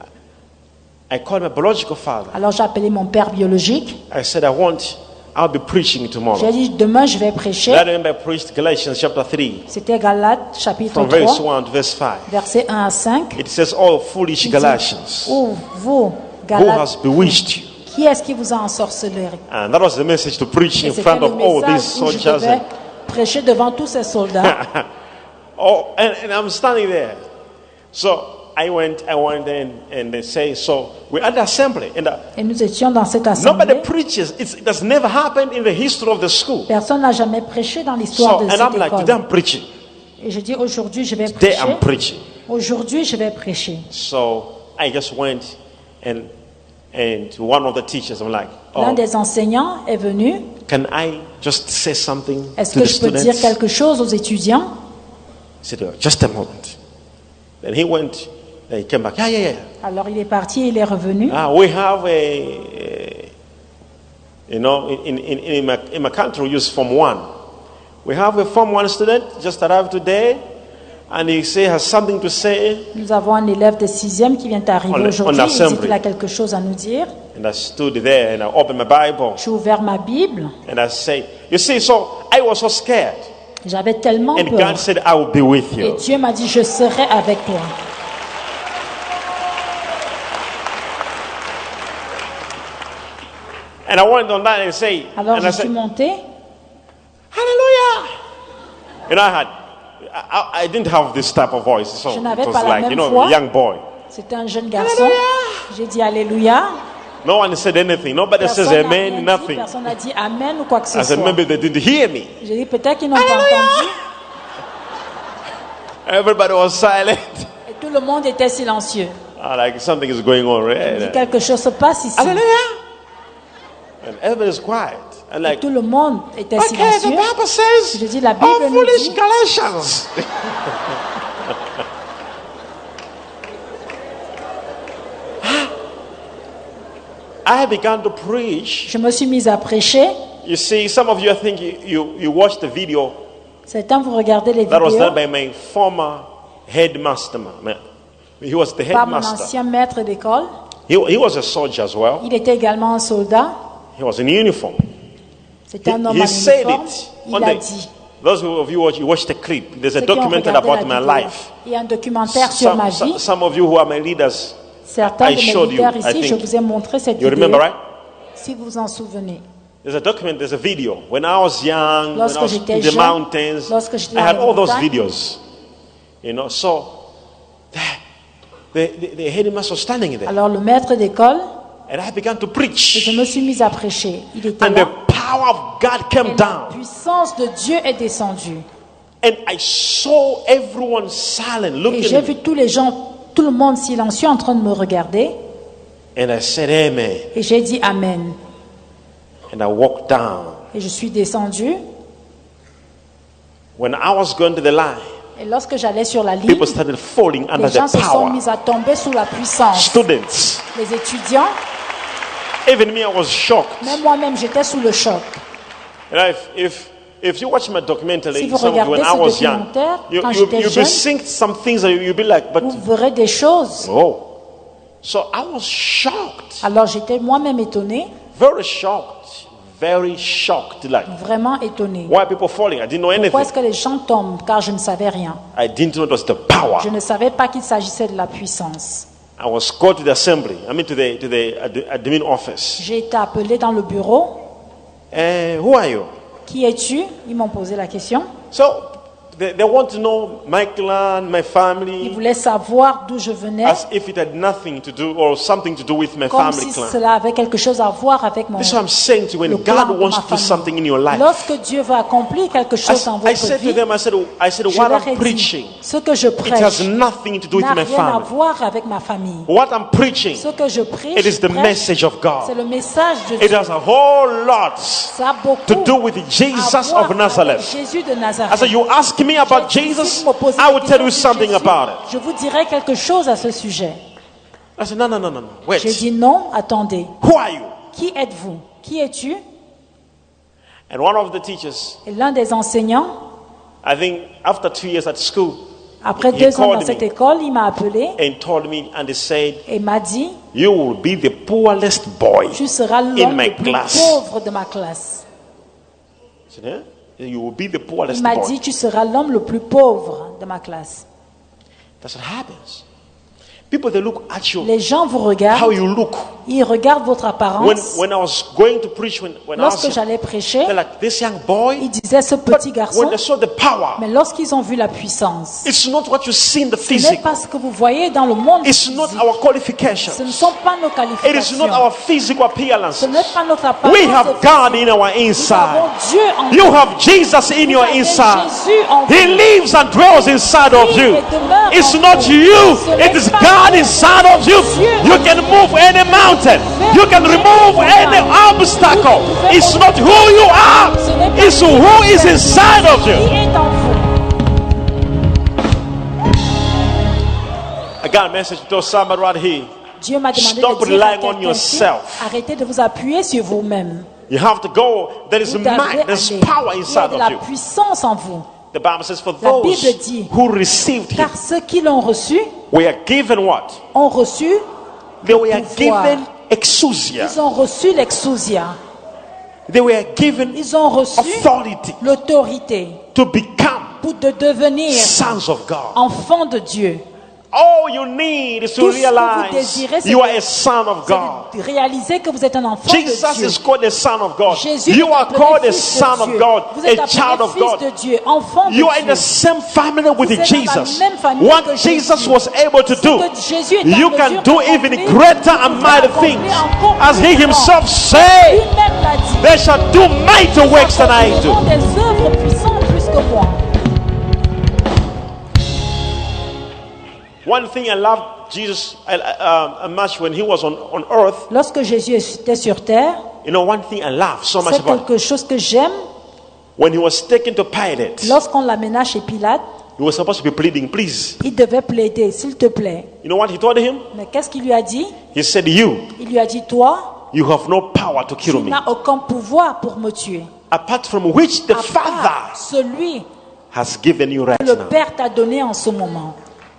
I called my biological father. Alors j'ai appelé mon père biologique. I said, I want, I'll be preaching J'ai tomorrow. dit, demain je vais prêcher. That remember I preached Galatians chapter three, C'était Galates chapitre from verse trois, one to verse five. versets un à cinq. It says, all foolish Il dit, Galatians, oh, vous, who Galates, has bewitched you? qui est-ce qui vous a ensorcelé? And that was the message to preach Et in c'était front le of all these message où je soldiers. devais prêcher devant tous ces soldats. Oh, and, and I'm standing there. So I went, I went in, and they say, so we're at the assembly, and uh, Et nous étions dans cette nobody assemblée. preaches. It's, it has never happened in the history of the school. Personne n'a jamais prêché dans l'histoire So, de and I'm cette like, today I'm école. preaching. Et je dis, aujourd'hui je vais Today I'm prêcher. preaching. Aujourd'hui je vais prêcher. So I just went, and and to one of the teachers, I'm like, L'un oh, des enseignants est venu. can I just say something Est-ce to que the je peux dire students? quelque chose aux étudiants? He said, oh, just a moment. Then he went, then he came back. Yeah, yeah, yeah. Alors il est parti, il est revenu. Ah, we have a, a you know, in, in, in, my, in my country, we use Form one. We have a Form one student just arrived today, and he say has something to say. Nous avons un élève de sixième qui vient d'arriver On- on aujourd'hui. Il dit assembly. qu'il a quelque chose à nous dire. And I stood there and I opened my Bible J'ai ouvert ma Bible. and I say, you see, so I was so scared. J'avais tellement And peur. God said, I will be with Et you. Dieu m'a dit, je serai avec toi. And I went on that and say, Alors and je I suis said, montée. Hallelujah. You know, I had, I, I didn't have this type of voice. So Je it n'avais was pas la like, même you know, voix. a young boy. C'était un jeune garçon. J'ai dit Alléluia. No one said anything. Nobody Personne says n'a rien amen, dit, nothing. personne n'a dit Amen ou quoi que ce I said, soit. maybe they didn't hear me. J'ai dit peut-être qu'ils n'ont pas entendu. Everybody was silent. Et tout le monde était silencieux. Ah, like something is going on, J'ai dit right? quelque chose se passe ici. Hallelujah. And everybody's quiet. And Et like, tout le monde était okay, the silencieux. Bible says, Je dis, la Bible oh, nous foolish dit- Galatians. I began to preach. Je me suis mise à prêcher. You see, some of you, I think you, you, you watched the video Certains, vous regardez les that was vidéos done by my former headmaster. Man. He was the par mon headmaster. ancien maître d'école. He, he was a soldier as well. Il était également un soldat. He was in uniform. C'était He, un homme he en said uniforme. it. Il One a day, dit. those of you watch, you watch the clip. There's a Ceux qui ont documentary regardé about la my vidéo, life. il y a un documentaire sur ma Some, vie. some, some of you who are my leaders, Certains I de mes showed you, leaders I ici, je think. vous ai montré cette You vidéo. remember, right? Si vous vous en souvenez. There's a document, there's a video. When I was young, when Lorsque I was j'étais in the jeune, mountains, lorsque j'étais I dans had les all those montagnes. videos. You know, so the, the, the headmaster was standing there. Alors le maître d'école, And I began to et je preach. me suis mise à prêcher. Il était And là. the power of God came Et la down. puissance de Dieu est descendue. And I saw everyone silent, Et looking j'ai at vu me. tous les gens, tout le monde silencieux en train de me regarder. And I said, Amen. Et j'ai dit Amen. And I walked down. Et je suis descendue. When I was going to the line, Et lorsque j'allais sur la ligne, people started falling under les gens the se sont power. mis à tomber sous la puissance. Students. Les étudiants, Even me, I was shocked. même moi-même, j'étais sous le choc. You know, if, if, if you watch my documentary, Si vous some of you, when I regardez was ce young, documentaire, you, quand you, j'étais you'll be jeune, seeing some things that you'll be like, but Vous verrez des choses. oh. So I was shocked. Alors j'étais moi-même étonnée, Very shocked. Very shocked. Like, vraiment étonnée. why are people falling? I didn't know anything. Pourquoi est-ce que les gens tombent? Car je ne savais rien. I didn't know it was the power. Je ne savais pas qu'il s'agissait de la puissance. I was called to the assembly. I mean to the to the ad- admin office. J'ai été appelée dans le bureau. Uh, who are you? Qui es-tu? Ils m'ont posé la question. So they, they want to know my clan, my Ils family, voulaient savoir d'où je venais, as if it had nothing to do or something to do with my comme family si clan. cela avait quelque chose à voir avec mon This is what I'm saying to you. le When clan God de wants ma to do famille. something in your life, Lorsque Dieu va accomplir quelque I, chose dans I votre said to vie, them, I said, I said, je what leur ai I'm dit, preaching, ce que je it prêche has nothing to do with n'a my rien à family. voir avec ma famille. What I'm preaching, Ce que je prêche, it is the prêche, message of c'est God. le message de It Dieu. has a whole lot Ça a beaucoup to do with à Jesus voir of Nazareth. avec Jésus de I Nazareth. said, you ask me about J'ai dit, si Jesus, vous me posez I des will tell you questions sur something Jésus, about it. je vous dirai quelque chose à ce sujet. I said, no, no, no, no, no. J'ai Wait. dit non, attendez. Who are you? Qui êtes-vous? Qui es-tu? And one of the teachers, Et l'un des enseignants, I think after two years at school, après He deux ans called dans cette me. école, il m'a appelé and told me, and he said, et m'a dit, you will be the poorest boy. tu seras In l'homme my le plus class. pauvre de ma classe. I said, eh? You will be the poorest Il m'a boy. dit, tu seras l'homme le plus pauvre de ma classe. That's what happens. People, they look at you, Les gens vous how regardent, you look. ils regardent votre When, apparence. when I was going to preach, when, when I Lorsque was, j'allais prêcher, they're like, this young boy, ils disaient ce petit garçon, when they saw the power, mais lorsqu'ils ont vu la puissance, it's not what you see in the ce n'est physical. pas ce que vous voyez dans le monde It's not physique. our qualifications. Ce ne sont pas nos It is qualifications. not our physical Ce appearance. n'est pas notre apparence. We have God in our Nous avons inside. Dieu en You nous. have Jesus in Vous your avez inside. Jésus en He vous. lives and dwells inside of you. It's not you, it is God inside of you. You can move any mountain, you can remove any obstacle. It's not who you are, it's who is inside of Qui you. est en vous? I got a message to tell somebody right here. Dieu m'a demandé Stop de dire à relying on quelqu'un ici, yourself. arrêtez de vous appuyer sur vous-même. You have to go. There is Vous devez might, there's aller. power Il y a inside de of la you. puissance en vous. The Bible says, for La those Bible dit, who received him, Car ceux qui l'ont reçu we are given what? ont reçu, They were pouvoir. given exousia. ils ont reçu l'exousia. They were given Ils ont reçu authority l'autorité to become pour de devenir sons of God. enfants de Dieu. All you need is to Tout ce que vous realize désirez, c'est you de- are a son of C'est God. de réaliser que vous êtes un enfant Jesus de Dieu. is called a son of God. Jésus You est are appelé called a fils son de of Dieu. God, Vous êtes a child appelé of fils God. de Dieu, enfant de You are in Dieu. the same family with Vous êtes dans la Jesus. même famille What que Jesus Jésus. was able to Ce do, que Jésus est en you mesure can do even d'accomplir, greater vous and pouvez mighty accomplir things. encore As plus he grand. himself said, Lui-même l'a dit. they shall do mighty works than I Ils do. font des œuvres puissantes plus que moi. One thing I loved Jesus uh, uh, much when he was on, on earth, Lorsque Jésus était sur terre, you know, one thing I love so much c'est about quelque chose que j'aime. when he was taken to Pilate, Lorsqu'on l'amena chez Pilate, he was supposed to be pleading, please. il devait plaider, s'il te plaît. You know what he told him? Mais qu'est-ce qu'il lui a dit? He said, you, Il lui a dit, toi, you have no power to kill tu me. n'as aucun pouvoir pour me tuer. Apart from which the À part Father celui has given you right que le now. Père t'a donné en ce moment.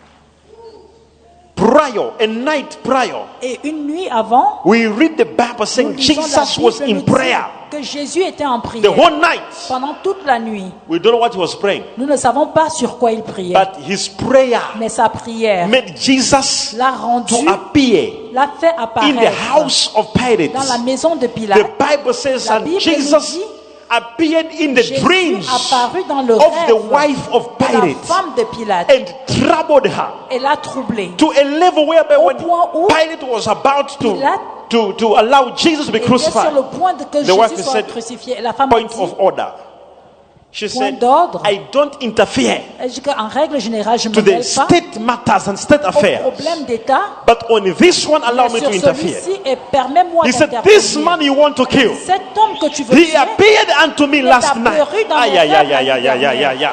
Prior, a night prior, Et une nuit avant, we read the Bible nous saying lisons la Jesus was Bible in nous dit prayer que Jésus était en the prière whole night. pendant toute la nuit. We don't know what he was praying, Nous ne savons pas sur quoi il priait, but his prayer mais sa prière made Jesus l'a rendu, to appear l'a fait in the apparaître house of Pilate. dans la maison de The Pilate. Bible says, La and Bible Jesus nous dit, appeared in the Jésus dreams apparut dans le of rêve the wife of de la Pilate femme de Pilate and troubled her et l'a troublée. to a level whereby Au when point où Pilate was about to, Pilate to, to allow Jesus to be Elle était sur crucified. le point de que The wife Jésus soit said, crucifié. Et la femme a Point dit, of order. She Point said, d'ordre. I don't interfere elle dit qu'en règle générale, je ne to me the mêle pas state matters and state au affairs. problème d'État. But on this one, allow Mais me to sur interfere. celui-ci, et permets-moi He said, This man d'intervenir. you want to kill, Cet homme que tu veux he tuer, appeared unto me est last night. apparu dans Ay, mon ay, rêve ay, la ay, nuit ay, ay, ay, dernière. ay, ay.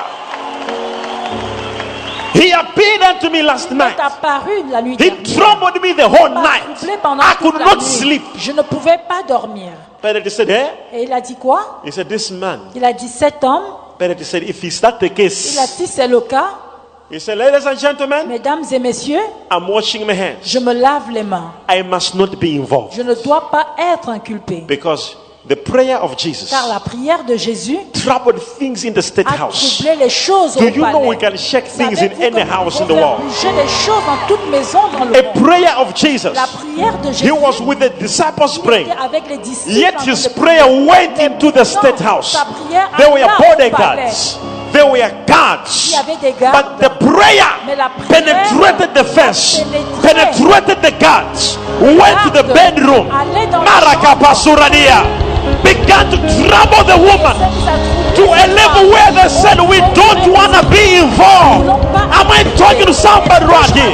He appeared unto me last il night. est apparu la nuit He dernière. troubled me the whole Il m'a night. troublé pendant I toute could la not nuit. sleep. Je ne pouvais pas dormir. Pilate said, eh? Et il a dit quoi? He said, this man. Il a dit, cet homme, Pilate said, if is that the il a case, dit, c'est le cas. he said, ladies and gentlemen, Mesdames et messieurs, I'm washing my hands. je me lave les mains. I must not be involved. Je ne dois pas être inculpé. Because the prayer of Jesus Car la prière de Jésus troubled things in the state a house. troublé les choses Do au you know we palais. can shake things in Savez-vous any que nous house in the pouvons faire world? bouger les choses dans toute maison dans le A monde. prayer of Jesus. La prière de He Jésus was with the disciples il praying. était avec les disciples. Yet en train his de prayer prier. went Mais into the pourtant, state house. sa prière There were alla au bodyguards. palais. There were Il y guards. avait des gardes. But the prayer Mais la prière penetrated the fence, pénétrait. penetrated the guards, went to the gardes bedroom. allaient dans la Marakapasuradia began to trouble the woman to a level where they said, we don't want to be involved. Am I talking to somebody right here?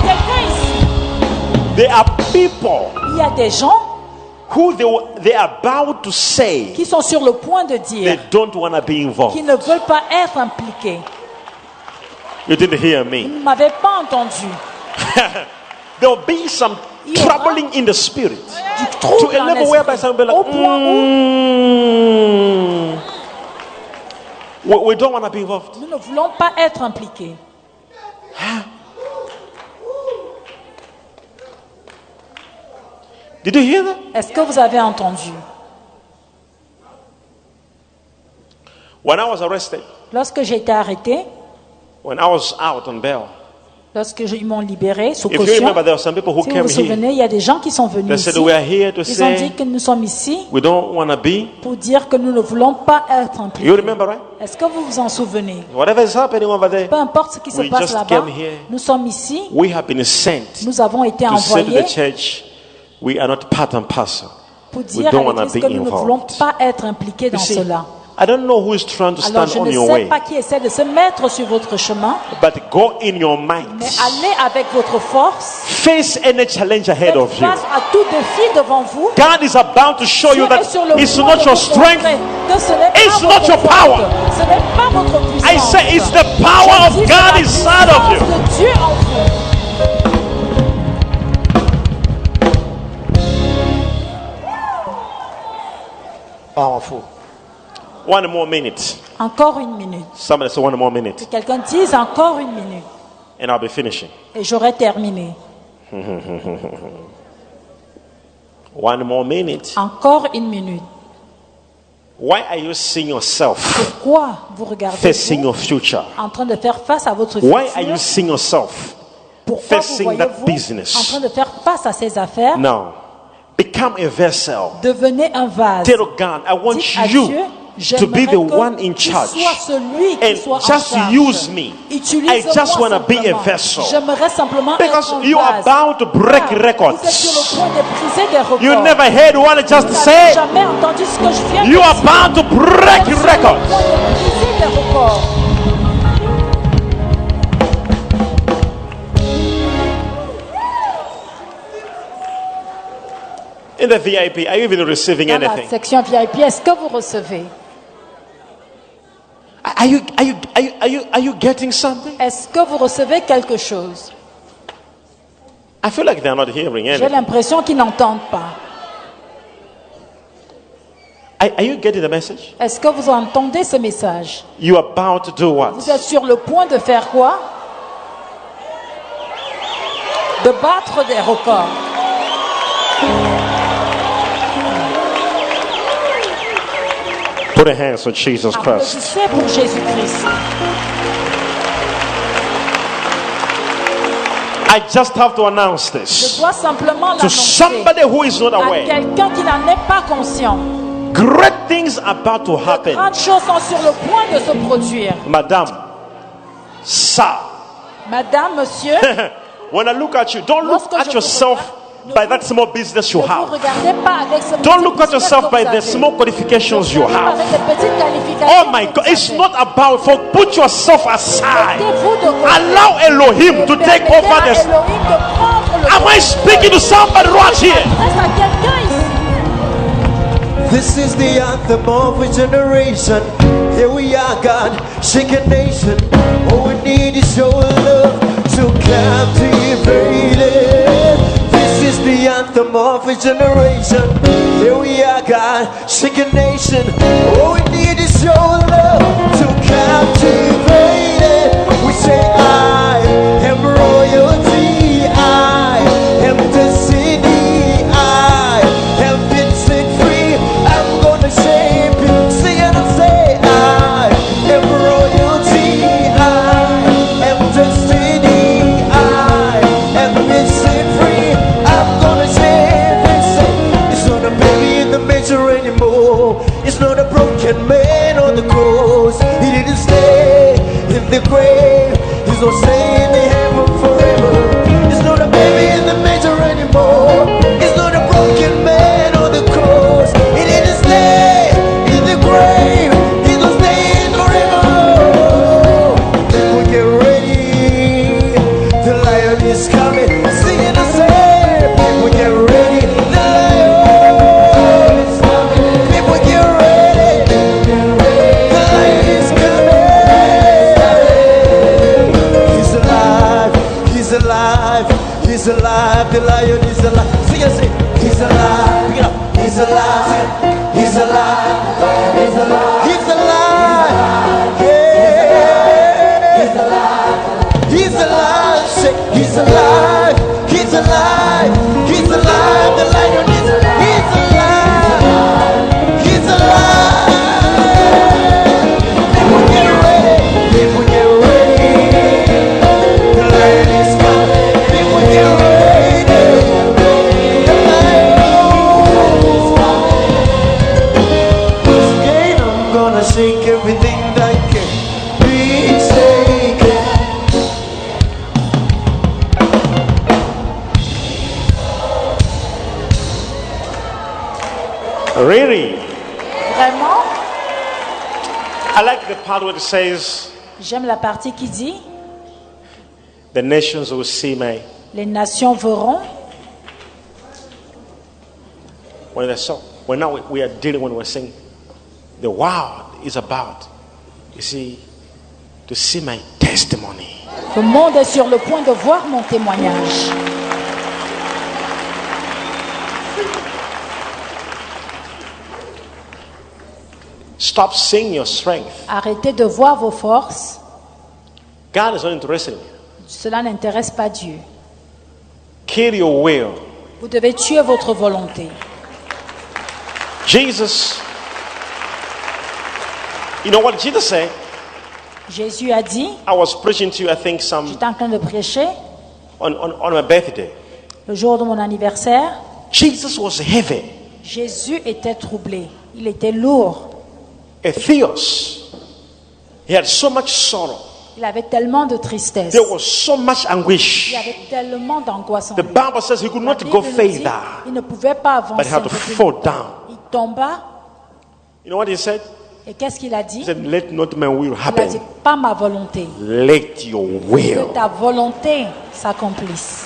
There are people Il y a des gens who they, were- they are about to say qui sont sur le point de they dire don't want to be qu'ils involved. ne veulent pas être impliqués. You didn't hear me. Vous ne m'avez pas entendu. There will be some Il y aura troubling in the spirit Du to trouble a en level whereby some esprit. will be Au like, point où "Mm, we, we don't want to be involved. nous ne voulons pas être impliqués. Did you hear that? Est-ce que vous avez entendu? When I was arrested, Lorsque j'ai été arrêté, when I was out on bail, lorsque je- ils m'ont libéré sous if you caution, remember, there were some people who si vous came vous here. souvenez, il y a des gens qui sont They venus said, ici. we are here to Ils ont dit say que nous sommes ici we don't want to be. pour dire que nous ne voulons pas être impliqués. You remember, right? Est-ce que vous vous en souvenez? Whatever is happening over there, Peu importe ce qui se We passe just là-bas, came here. nous sommes ici, we have been sent nous avons été to say to envoyés the church, we are not part and parcel. pour We dire à don't want to l'Église be que nous ne voulons involved. pas être impliqués You dans see, cela. I don't know who is trying to Alors stand je on ne your sais way, pas qui essaie de se mettre sur votre chemin, but go in your mind. mais allez avec votre force, Face any challenge ahead faites of you. face à tout défi devant vous. God is about to show you Dieu that est sur le it's point not de your vous strength, montrer que ce n'est pas it's votre not your force, power. ce n'est pas votre puissance. I say it's the power Je of dis, c'est God la inside of puissance you. de Dieu en vous. Powerful. One more minute. Encore une minute. Somebody say one more minute, Que quelqu'un dise encore une minute and I'll be finishing. et j'aurai terminé. One more minute. Encore une minute. Why are you seeing yourself Pourquoi vous regardez facing vous your future? en train de faire face à votre Why are you futur? seeing yourself Pourquoi vous facing that voyez-vous business? en train de faire face à ces affaires? now? Become a vessel. Devenez un vase. Tell God, I want Dites à you Dieu, to be the j'aimerais one in qu'il charge. soit celui qui And soit en just charge. use me. Utilise-moi I just want to be a simplement. vessel. J'aimerais simplement Because être un you are vase. about to break Car records. Vous êtes sur le point de briser des records. You never heard one just Vous say, n'avez jamais entendu ce que je viens you de are dire. about to Vous break êtes sur le point records. de briser des records. In the V I P, are you even receiving Dans la anything? section V I P, est-ce que vous recevez? Are you, are you, are you, are you, are you getting something? Est-ce que vous recevez quelque chose? I feel like they're not hearing J'ai anything. l'impression qu'ils n'entendent pas. Are, are you getting the message? Est-ce que vous entendez ce message? You are about to do what? Vous êtes sur le point de faire quoi? De battre des records. Put a hands on Jesus Christ. Applaudissez pour Jésus-Christ. I just have to announce Je this dois simplement to l'annoncer somebody who is not à aware. quelqu'un qui n'en est pas conscient. Great things are about to De happen. grandes choses sont sur le point de se produire. Madam, sir, Madame, monsieur, when I look at you, don't look Lorsque je at vous yourself regarde, by ne that vous- small business you ne vous have. regardez pas avec ce Don't petit look at business yourself que by vous the avez. small qualifications you Ne regardez pas have. avec les petites qualifications Oh my que God, vous it's avez. not about for put yourself aside. Mettez-vous de côté. Allow Elohim to take Permettez over à this. Elohim de prendre le Am I contrôle. speaking to somebody right Je here? m'adresse à quelqu'un ici. This is the anthem of a generation. Here we are, God, shaking nation. All we need is your love to captivate it. This is the anthem of a generation. Here we are, God, shaking nation. All we need is your love to captivate it. We say, I am royalty. I am destiny. I have been set free. I'm gonna shape it. Sing it and say, I am royalty. I am destiny. I have been set free. I'm gonna shape it. Say, it's not a baby in the manger anymore. It's not a broken man on the cross. He didn't stay. the grave. He's gonna stay in the heaven forever. It's not a baby in the manger anymore. It's not a broken man on the cross. He didn't stay in the grave. He's gonna stay in forever. People get ready. The lion is coming. Singing the same. People get ready. The lion is coming. People get ready. The lion is coming. He's alive. He's alive. He's alive. The lion is alive. Sing it, sing. He's alive. Pick it up. He's alive. He's alive. He's alive. He's alive. Yeah. He's alive. He's alive. Say, he's alive. He's alive. He's alive. The lion is alive. He's alive. He's alive. People get ready. People get ready. The lion is coming. People get ready. The lion is coming. Again, I'm gonna shake everything that can be shaken. Really? Vraiment, I like the part where it says, j'aime la partie qui dit the nations will see me. les nations verront. When they saw, when now we, we are dealing, when we're saying, the world is about, you see, to see my testimony. Le monde est sur le point de voir mon témoignage. Stop seeing your strength. Arrêtez de voir vos forces. God is not interested in you. Cela n'intéresse pas Dieu. Kill your will. Vous devez tuer votre volonté. Jesus, you know what Jesus said? Jésus a dit, I was preaching to you, I think, some j'étais en train de prêcher on, on, on my birthday. le jour de mon anniversaire. Jesus was heavy. Jésus était troublé. Il était lourd. A theos. He had so much sorrow. Il avait tellement de tristesse. There was so much Il anguish. y avait tellement d'angoisse en The lui. Bible says he could La not Bible go nous dit, further, il ne pouvait pas but avancer. he had un to peu plus fall loin. down. Il tomba. You know what he said? Et qu'est-ce qu'il a dit? He said, let not my will Il a dit, happen. pas ma volonté. Let your Que will. ta volonté s'accomplisse.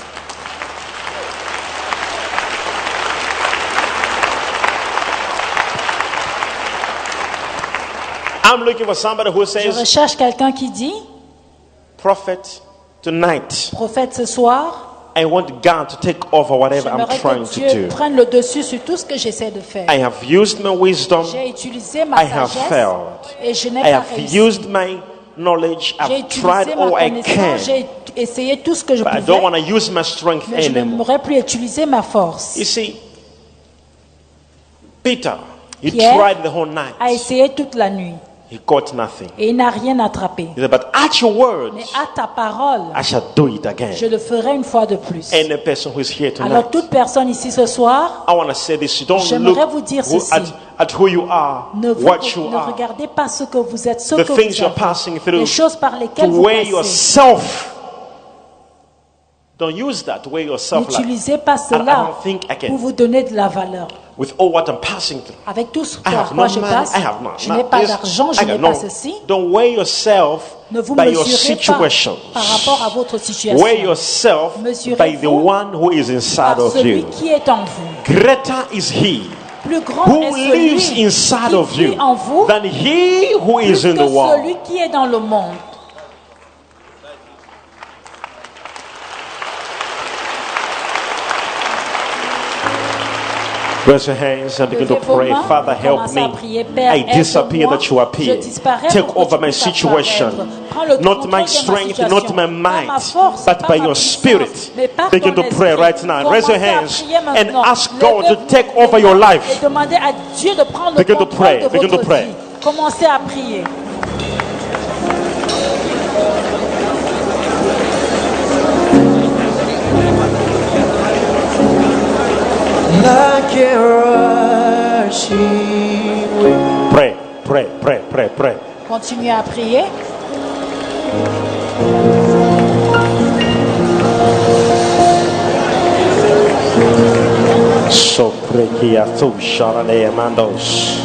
I'm looking for somebody who Je says, recherche quelqu'un qui dit, prophet, tonight, prophète, ce soir, I want God to take over whatever I'm j'aimerais trying que to Dieu do. prenne le dessus sur tout ce que j'essaie de faire. I have used my wisdom. J'ai utilisé ma I have sagesse failed. et je n'ai I pas have réussi. used my knowledge. J'ai I've tried utilisé ma all I connaissance, can. j'ai essayé tout ce que je But I don't want pouvais, to use my strength mais je anymore. n'aimerais plus utiliser ma force. You see, Peter, he Pierre tried the whole night. a essayé toute la nuit He got nothing. et il n'a rien attrapé. He said, but at your words, Mais à ta parole, I shall do it again. je le ferai une fois de plus. Any person who is here Alors tonight, toute personne ici ce soir, I want to say this. You don't J'aimerais look vous dire who, ceci. at, at who you are, ne, vous, what you ne are, regardez pas ce que vous êtes, ce the que things vous you're avez, passing through, les choses par to lesquelles vous weigh passez. yourself. Don't use that to weigh yourself like, N'utilisez pas I, I cela don't think I pour can. vous donner de la valeur. With all what I'm passing through. Avec tout ce I par have quoi no je money, passe, I have no, je no, n'ai pas this- d'argent, je I n'ai got pas no. ceci. Don't weigh yourself Ne vous by your mesurez pas situation. par rapport à votre situation. Weigh yourself Mesurez-vous by the one who is inside par of celui you. qui est en vous. Greater is he Plus grand who est lives celui inside qui of vit you en vous than he who plus is in que the world. celui qui est dans le monde. Raise your hands and begin to Levez vos pray. mains, Father, help commencez à me. prier. Père, I disappear aide-moi. that you appear. Je disparais Take pour que over tu my puisses situation. apparaître. Prends le Not contrôle my de ma strength, situation. not my Pas ma might, force, but pas by ma your puissance, spirit. mais par Begin ton to pray esprit. right now. Raise your Commencez à hands prier and maintenant. ask God to Levez-vous take over your et life. demandez à Dieu de prendre Begin le to contrôle pray. de Begin to votre pray. vie. Commencez à prier. Like a rushing wind. Pray, pray, pray, pray, pray. Continuez à prier. Soprekia tu sharale mandos.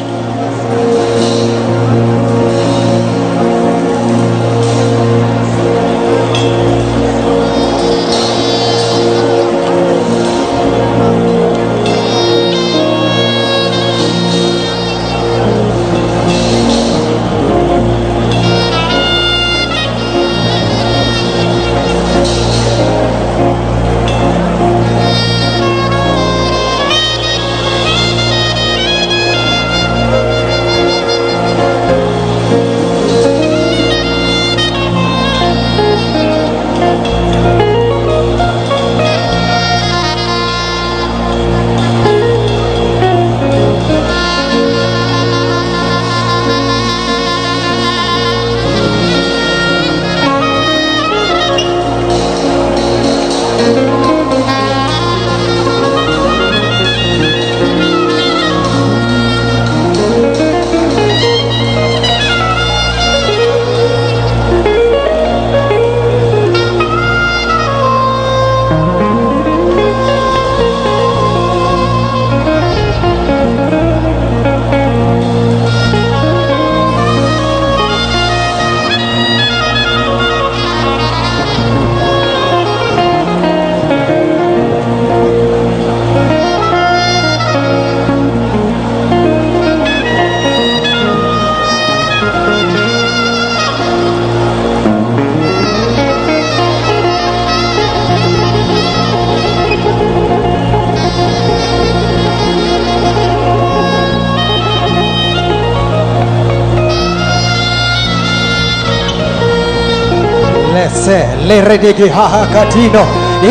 Le redegi hakatino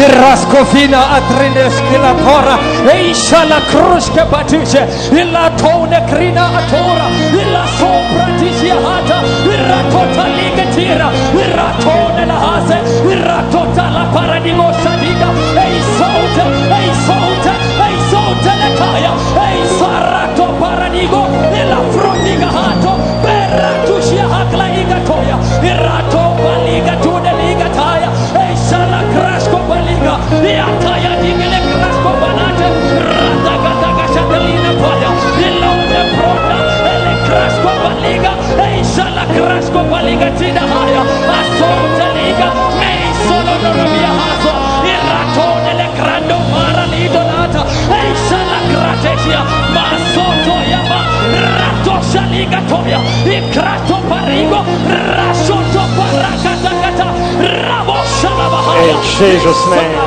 irascofina atrindeski la tora e ishala kruske batuche illa tone krina atora illa sopra tisia hata irratota ligetira irratone la hase irratota la paradigmo sadiga e sote e sote e sote le kaya e sarato paradigo illa frondiga hato berratushia hakla igatoya irrato baliga tude ligataya e sala krasco baliga iataya digele krasco banate rata gata gasha delina paya ilone prota ele krasco baliga e sala krasco baliga tida haya asota liga me solo non via haso irratone le grando paralido nata e sala gratesia ma soto yama rato shaliga toya ikrato parigo rasoto parakata kata rabo shalabahaya. In Jesus' name.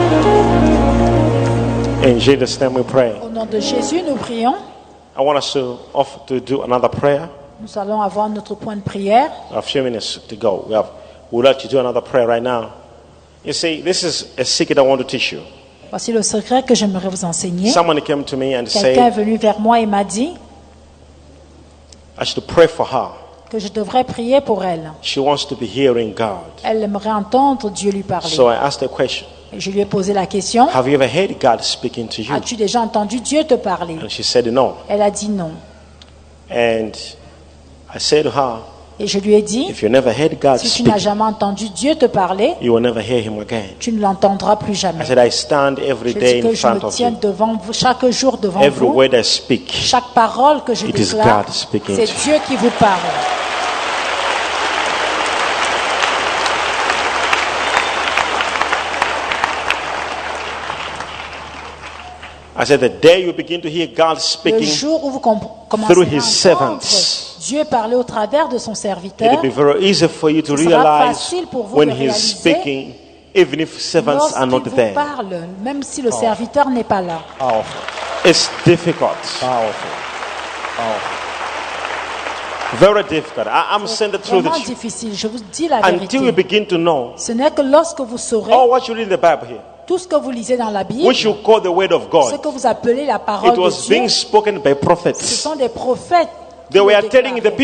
In Jesus' name we pray. Au nom de Jésus, nous prions. I want us to offer to do another prayer. Nous allons avoir notre point de prière. A few minutes to go. We have we would like to do another prayer right now. You see, this is a secret I want to teach you. Voici le secret que j'aimerais vous enseigner. Someone came to me and Quelqu'un est said venu vers moi et m'a dit I should pray for her. que je devrais prier pour elle. She wants to be hearing God. Elle aimerait entendre Dieu lui parler. So I asked her a question. Et je lui ai posé la question, Have you ever heard God speaking to you? as-tu déjà entendu Dieu te parler? And she said no. Elle a dit non. And I said to her, Et je lui ai dit, if you never heard God si tu n'as speaking, jamais entendu Dieu te parler, you will never hear him again. tu ne l'entendras plus jamais. I said, I stand every Je day dis in que je front me of tiens you. devant vous, chaque jour devant Every vous. word I speak, Chaque parole que je It is déclare, God speaking c'est to Dieu qui vous parle. I said, the day you begin to hear God Le speaking, jour où vous com- commencerez through à his entendre servants, Dieu parler au travers de son serviteur, it'll be very easy for you to Ce sera realize facile pour vous when de he's réaliser speaking, even if servants are lorsqu'il not vous there. parle, même si le serviteur n'est pas là. Powerful, It's difficult. powerful, powerful. Very difficult. I, I'm saying the C'est truth. vraiment that you- difficile, je vous dis la Until you vérité. begin to know, Ce n'est que lorsque vous saurez oh, what you read in the Bible here, tout ce que vous lisez dans la Bible, which you call the word of ce God, que vous appelez la parole it was de Dieu, being spoken by ce prophets. sont des prophètes. qui They le were telling the déclaraient. people, Ils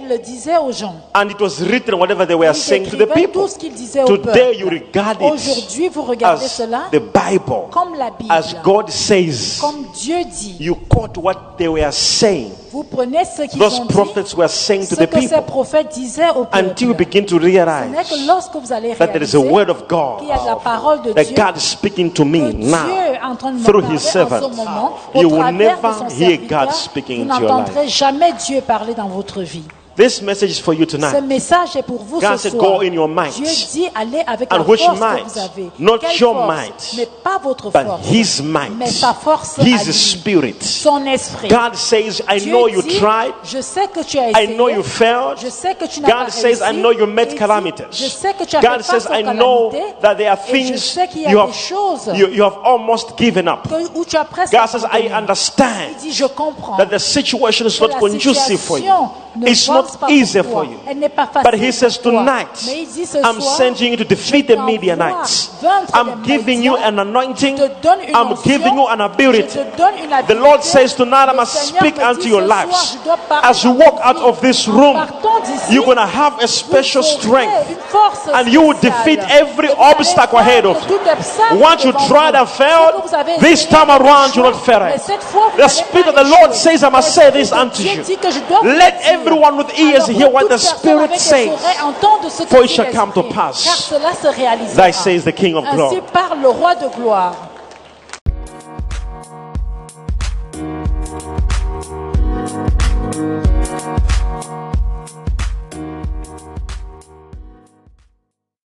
il le disait aux gens. And it was written whatever they were Il saying to the décrivait people. tout ce qu'il disait au Today you peuple. regard it Aujourd'hui, vous regardez as cela the Bible, comme la Bible, as God says. comme Dieu dit. You quote what they were saying. Vous prenez ce qu'ils Those ont dit, prophets were saying to ce the que ces people, prophètes disaient au peuple. until you begin to Ce n'est realize que lorsque vous allez that there is a réaliser word of God, qu'il y a de la parole de that Dieu, God is speaking to que me Dieu now est en train de me through parler his servant. en ce moment, You au will travers never de son hear serviteur, God speaking vous into your n'entendrez life. jamais Dieu parler dans votre vie. This message is for you Ce tonight. message est pour vous God ce said, soir. "Go in your might." Dieu dit, allez avec And la which force might? que vous avez. Not Quelle your force? might, Mais pas votre but force, his might, mais sa force à his lui, spirit. son esprit. God says, I Dieu know you dit, tried, je sais que tu as I essayé, know you failed. je sais que tu n'as pas God réussi. says, I know you Il met dit, calamities. je sais que tu as God fait face says, aux I know calamités, that there are et je things sais qu'il y a you des have, choses you, you have almost given up. que- où tu as presque God says, I abandonné. understand Il dit, je comprends that the situation is que not la conducive for you. situation ne It's avance not pas easy pour toi. for you. Elle n'est pas facile But he says, pour toi. tonight, Mais il dit ce I'm soir, sending you to defeat je the t'envoie Midianites. vaincre I'm les giving you Midians. an anointing. Je te donne une I'm onction. giving you an ability. Je te donne une The habilité. Lord says tonight, I Le must Seigneur speak me unto dit your ce soir, lives. je dois parler As you dans walk ta out vie. of this En room, partant d'ici, you're going to have a special vous aurez strength. une force And you will spéciale. defeat every Et vous allez obstacle ahead of vaincre you. tout obstacle Once you devant tried vous. and failed, Ce que vous avez this essayé time around d'échouer, you will fail mais it. cette fois, vous The n'allez Spirit pas of the Lord échouer. says, I must Le say Esprit this de unto Dieu you. dit que je dois vous Let le dire. everyone with ears Alors que hear what toute the personne Spirit avec des says. oreilles entende ce que For it dit shall come to l'Esprit, pass. car cela se réalisera. Thy says the King of Ainsi glory. parle le roi de gloire.